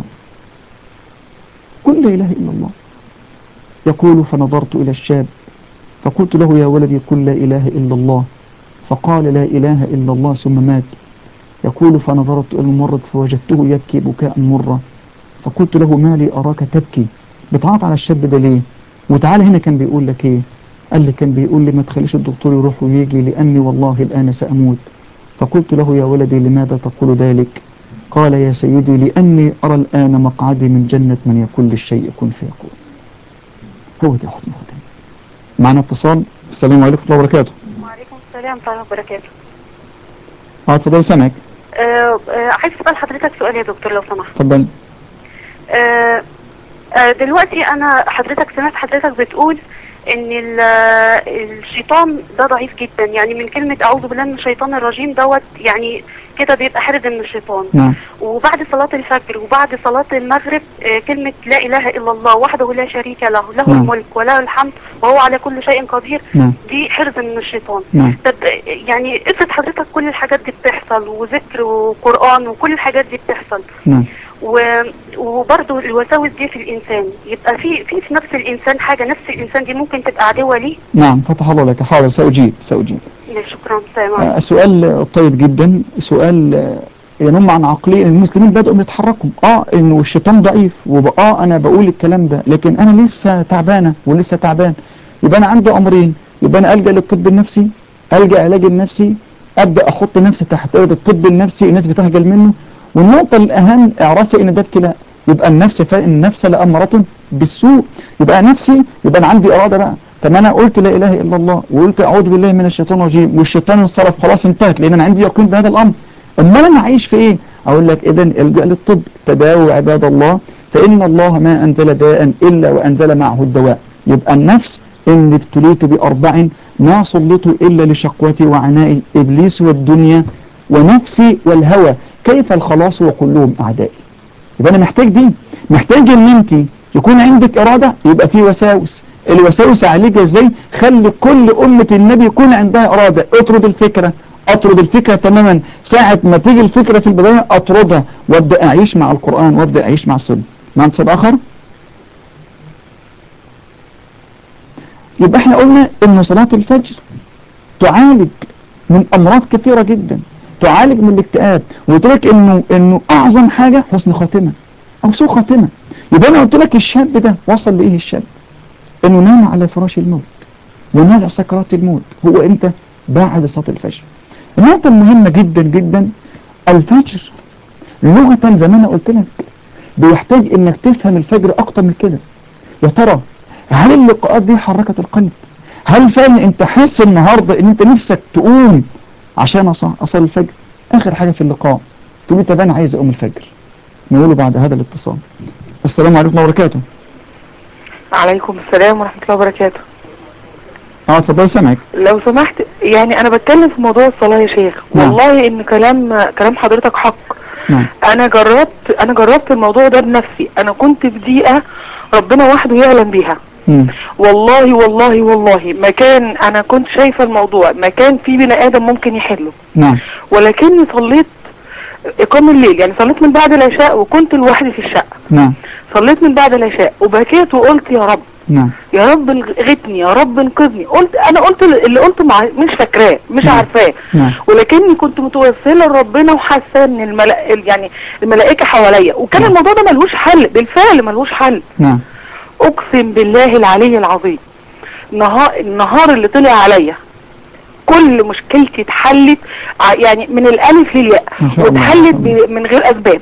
قل لا إله إلا الله. يقول فنظرت إلى الشاب فقلت له يا ولدي قل لا إله إلا الله، فقال لا إله إلا الله ثم مات. يقول فنظرت إلى الممرض فوجدته يبكي بكاء مرة، فقلت له ما لي أراك تبكي، بتعاط على الشاب ده ليه؟ وتعالى هنا كان بيقول لك إيه؟ قال لي كان بيقول لي ما تخليش الدكتور يروح ويجي لأني والله الآن سأموت. فقلت له يا ولدي لماذا تقول ذلك؟ قال يا سيدي لأني أرى الآن مقعدي من جنة من يقول للشيء كن فيكون. هو ده حسن الختام. معنا اتصال. السلام عليكم ورحمة الله وبركاته. وعليكم السلام ورحمة الله وبركاته. اه اتفضل سامعك. أه أه عايز اسال حضرتك سؤال يا دكتور لو سمحت. اتفضل. أه أه دلوقتي انا حضرتك سمعت حضرتك بتقول ان الشيطان ده ضعيف جدا، يعني من كلمة اعوذ بالله من الشيطان الرجيم دوت، يعني كده بيبقى حرز من الشيطان. نعم. وبعد صلاة الفجر وبعد صلاة المغرب أه كلمة لا اله الا الله وحده لا شريك له له نعم. الملك وله الحمد وهو على كل شيء قدير. نعم. دي حرز من الشيطان. نعم. طب يعني افرض حضرتك كل الحاجات دي بتحصل وذكر وقرآن وكل الحاجات دي بتحصل، نعم. وبرضه الوساوس دي في الإنسان، يبقى في في في نفس الإنسان حاجة، نفس الإنسان دي ممكن تبقى عدوة ليه؟ نعم فتح الله لك. حاضر سأجيب سأجيب. شكرا. سلام عليكم. آه سؤال طيب جدا، سؤال آه ينم عن عقلية المسلمين بدأوا يتحركوا. اه انه الشيطان ضعيف، وبقى انا بقول الكلام ده، لكن انا لسه تعبانة ولسه تعبان. يبقى انا عندي امرين، يبقى انا الجأ للطب النفسي، الجأ علاج النفسي، ابدأ احط نفسي تحت ارض الطب النفسي، الناس بتخجل منه. والنقطة الاهم اعرفي ان ده ابتلاء، يبقى النفس النفس لأمارة بالسوء، يبقى نفسي، يبقى انا عندي اراده بقى. طب انا قلت لا اله الا الله وقلت اعوذ بالله من الشيطان الرجيم والشيطان انصرف، خلاص انتهت، لان انا عندي يقين بهذا الامر. امال انا عايش في ايه؟ اقول لك اذا الجا للطب، تداووا عباد الله فان الله ما انزل داء الا وانزل معه الدواء. يبقى النفس ان ابتليت باربع ما صليت الا لشقوتي وعنائي ابليس والدنيا ونفسي والهوى، كيف الخلاص وكلهم اعدائي. يبقى انا محتاج دي، محتاج ان انت يكون عندك اراده، يبقى في وساوس. الوساوس اعالجها ازاي؟ خلي كل امه النبي يكون عندها اراده، اطرد الفكره، أطرد الفكرة تماما. ساعة ما تيجي الفكرة في البداية أطردها وأبدأ أعيش مع القرآن وأبدأ أعيش مع السنة. مع اتصال آخر. يبقى احنا قلنا إن صلاة الفجر تعالج من أمراض كثيرة جدا، تعالج من الاكتئاب، وقلت لك إنه إنه أعظم حاجة حسن خاتمة أو سوء خاتمة. يبقى أنا قلت لك الشاب ده وصل لإيه؟ الشاب إنه نام على فراش الموت ونازع سكرات الموت. هو إمتى؟ بعد صلاة الفجر. النقطة المهمة جدا جدا، الفجر لغة زي ما أنا قلت لك بيحتاج إنك تفهم الفجر أكتر من كده. يا ترى هل اللقاءات دي حركت القلب؟ هل فعلا أنت حاسس النهاردة إن أنت نفسك تقوم عشان أصلي الفجر؟ آخر حاجة في اللقاء تقول لي طب أنا عايز أقوم الفجر. نقوله بعد هذا الاتصال. السلام عليكم ورحمة الله وبركاته. عليكم السلام ورحمة الله وبركاته. اه اتفضل سامعك. لو سمحت، يعني انا بتكلم في موضوع الصلاة يا شيخ. نعم. والله ان كلام كلام حضرتك حق. نعم. انا جربت انا جربت الموضوع ده بنفسي. انا كنت في ضيقة ربنا وحده يعلم بيها. مم. والله والله والله ما كان انا كنت شايفة الموضوع ما كان في بني ادم ممكن يحله. نعم. ولكني صليت اقام الليل، يعني صليت من بعد العشاء وكنت لوحدي في الشقة. نعم. صليت من بعد العشاء وبكيت وقلت يا رب، نعم. يا رب غتني، يا رب انقذني. قلت انا قلت اللي قلته مع مش فاكراه مش نعم. عارفاه. نعم. ولكني كنت متوسله لربنا وحاسه ان الملا... يعني الملائكه حواليا، وكان نعم. الموضوع ده ملهوش حل. بالفعل ملهوش حل. نعم. اقسم بالله العلي العظيم، نهار النهار اللي طلع عليا كل مشكلتي اتحلت يعني من الالف للياء، واتحلت من غير اسباب،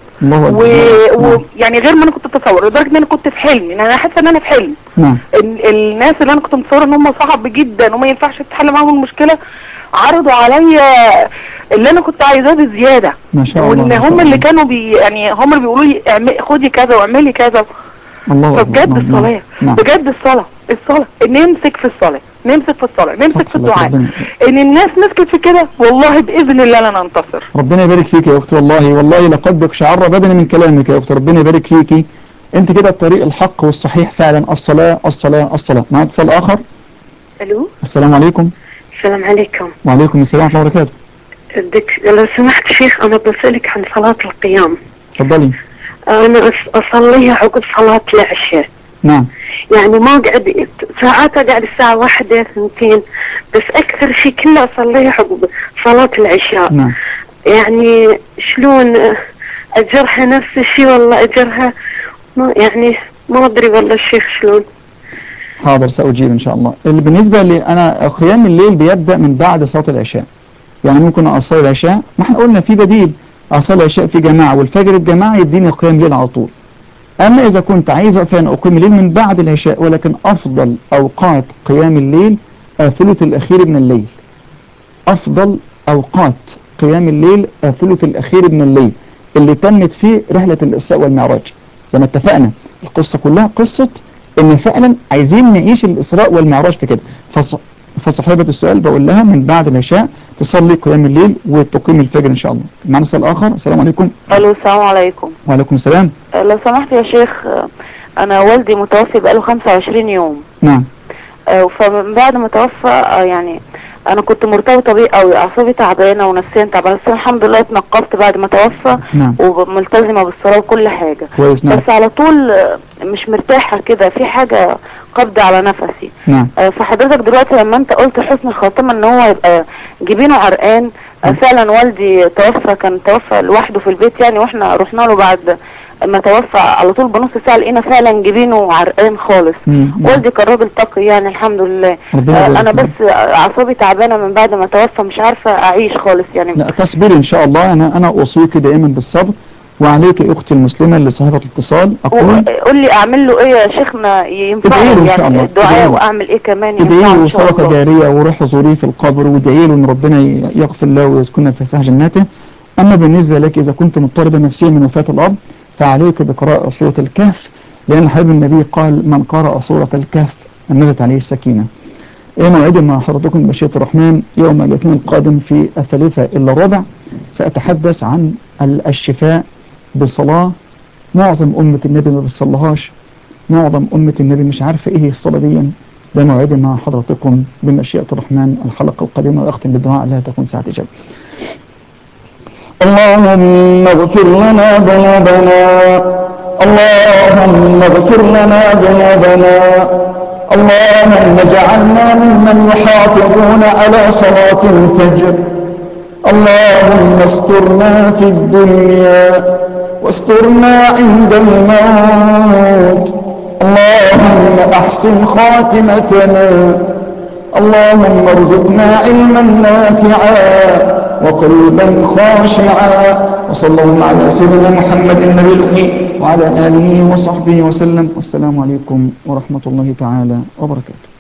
ويعني و... غير ما انا كنت اتصور، لدرجه ان انا كنت في حلم، ان انا حاسه ان انا في حلم. نعم. الناس اللي انا كنت متصوره ان هم صعب جدا وما ينفعش تتحل معاهم المشكله عرضوا عليا اللي انا كنت عايزاه بزياده. ما شاء الله. وان هم اللي كانوا بي يعني هم اللي بيقولوا لي خدي كذا واعملي كذا. الله. فبجد الصلاه. نعم. بجد الصلاه الصلاه نمسك في الصلاه نمسك في الصلاه نمسك في الدعاء. ان الناس مسكت في كده والله باذن الله لن ننتصر. ربنا يبارك فيك يا اختي. والله والله لقد شعر بدني من كلامك يا اختي. ربنا يبارك فيكي. انت كده الطريق الحق والصحيح فعلا. الصلاه الصلاه الصلاه. مع اتصال اخر. الو. السلام عليكم. السلام عليكم. وعليكم السلام ورحمه الله وبركاته. بدك لو سمحت شيخ انا بسألك عن صلاة القيام. تفضلي. انا اصليها عقب صلاة العشاء. نعم. يعني ما قعد ساعات اقعد الساعة واحدة ثنتين، بس اكثر شيء كله اصليها عقب صلاة العشاء. نعم. يعني شلون اجرها نفس الشيء والله اجرها ما يعني ما ادري والله الشيخ شلون. حاضر سأجيب ان شاء الله. اللي بالنسبة لي انا قيام الليل بيبدأ من بعد صلاة العشاء. يعني ممكن اصلي العشاء، ما احنا قلنا في بديل، اصلي العشاء في جماعة والفجر الجماعة يديني قيام الليل على طول. أما إذا كنت عايز فأنا أقيم الليل من بعد العشاء، ولكن أفضل أوقات قيام الليل الثلث الأخير من الليل. أفضل أوقات قيام الليل الثلث الأخير من الليل اللي تمت فيه رحلة الإسراء والمعراج. زي ما اتفقنا القصة كلها قصة إن فعلا عايزين نعيش الإسراء والمعراج في كده. فص... فصاحبة السؤال بقول لها من بعد العشاء تصلي قيام الليل وتقيم الفجر إن شاء الله. معنا سؤال آخر. السلام عليكم. الو السلام عليكم. وعليكم السلام. لو سمحت يا شيخ، انا والدي متوفي بقاله خمسة وعشرين يوم. نعم. فمن بعد ما توفى يعني انا كنت مرتبطه بيه قوي، اعصابي تعبانه ونفسيا تعبانه، بس الحمد لله اتنقبت بعد ما توفى. نعم. وملتزمه بالصلاه وكل حاجه. كويس. نعم. بس على طول مش مرتاحه كده، في حاجه قبض على نفسي. نعم. فحضرتك دلوقتي لما انت قلت حسن الخاتمه ان هو يبقى جبينه عرقان، فعلا والدي توفى، كان توفى لوحده في البيت يعني، واحنا رحنا له بعد ما توفى على طول بنص ساعه لقينا فعلا جبينه عرقان خالص. والدي كان راجل تقي يعني الحمد لله. آه انا بس اعصابي تعبانه من بعد ما توفى، مش عارفه اعيش خالص يعني. لا تصبري ان شاء الله. انا انا اوصيك دائما بالصبر، وعليك يا اختي المسلمه اللي صاحبه الاتصال اقول قول لي اعمل له ايه يا شيخنا ينفعه يعني الدعاء، واعمل ايه كمان ينفعه؟ ادعي له صدقه جاريه وروح زوريه في القبر، وادعي له ان ربنا يغفر له ويسكننا في فسح جناته. اما بالنسبه لك اذا كنت مضطربه نفسيا من وفاه الاب فعليك بقراءه سوره الكهف، لان حبيب النبي قال من قرأ سوره الكهف نزلت عليه السكينه. ايه موعدي مع حضرتكم بشيء الرحمن يوم الاثنين القادم في الثالثة الا الربع. سأتحدث عن الشفاء بصلاة معظم أمة النبي ما بتصلهاش. معظم أمة النبي مش عارفة ايه الصلاة دي، بموعد مع حضرتكم بمشيئة الرحمن الحلقة القادمة، وأختم بالدعاء لا تكون ساعة إجابة. اللهم اغفر لنا ذنوبنا، اللهم اغفر لنا ذنوبنا، اللهم اجعلنا ممن يحافظون على صلاة الفجر، اللهم استرنا في الدنيا واسترنا عند الموت، اللهم احسن خاتمتنا، اللهم ارزقنا علما نافعا وقلبا خاشعا، وصلى الله على سيدنا محمد النبي الأمي وعلى آله وصحبه وسلم، والسلام عليكم ورحمة الله تعالى وبركاته.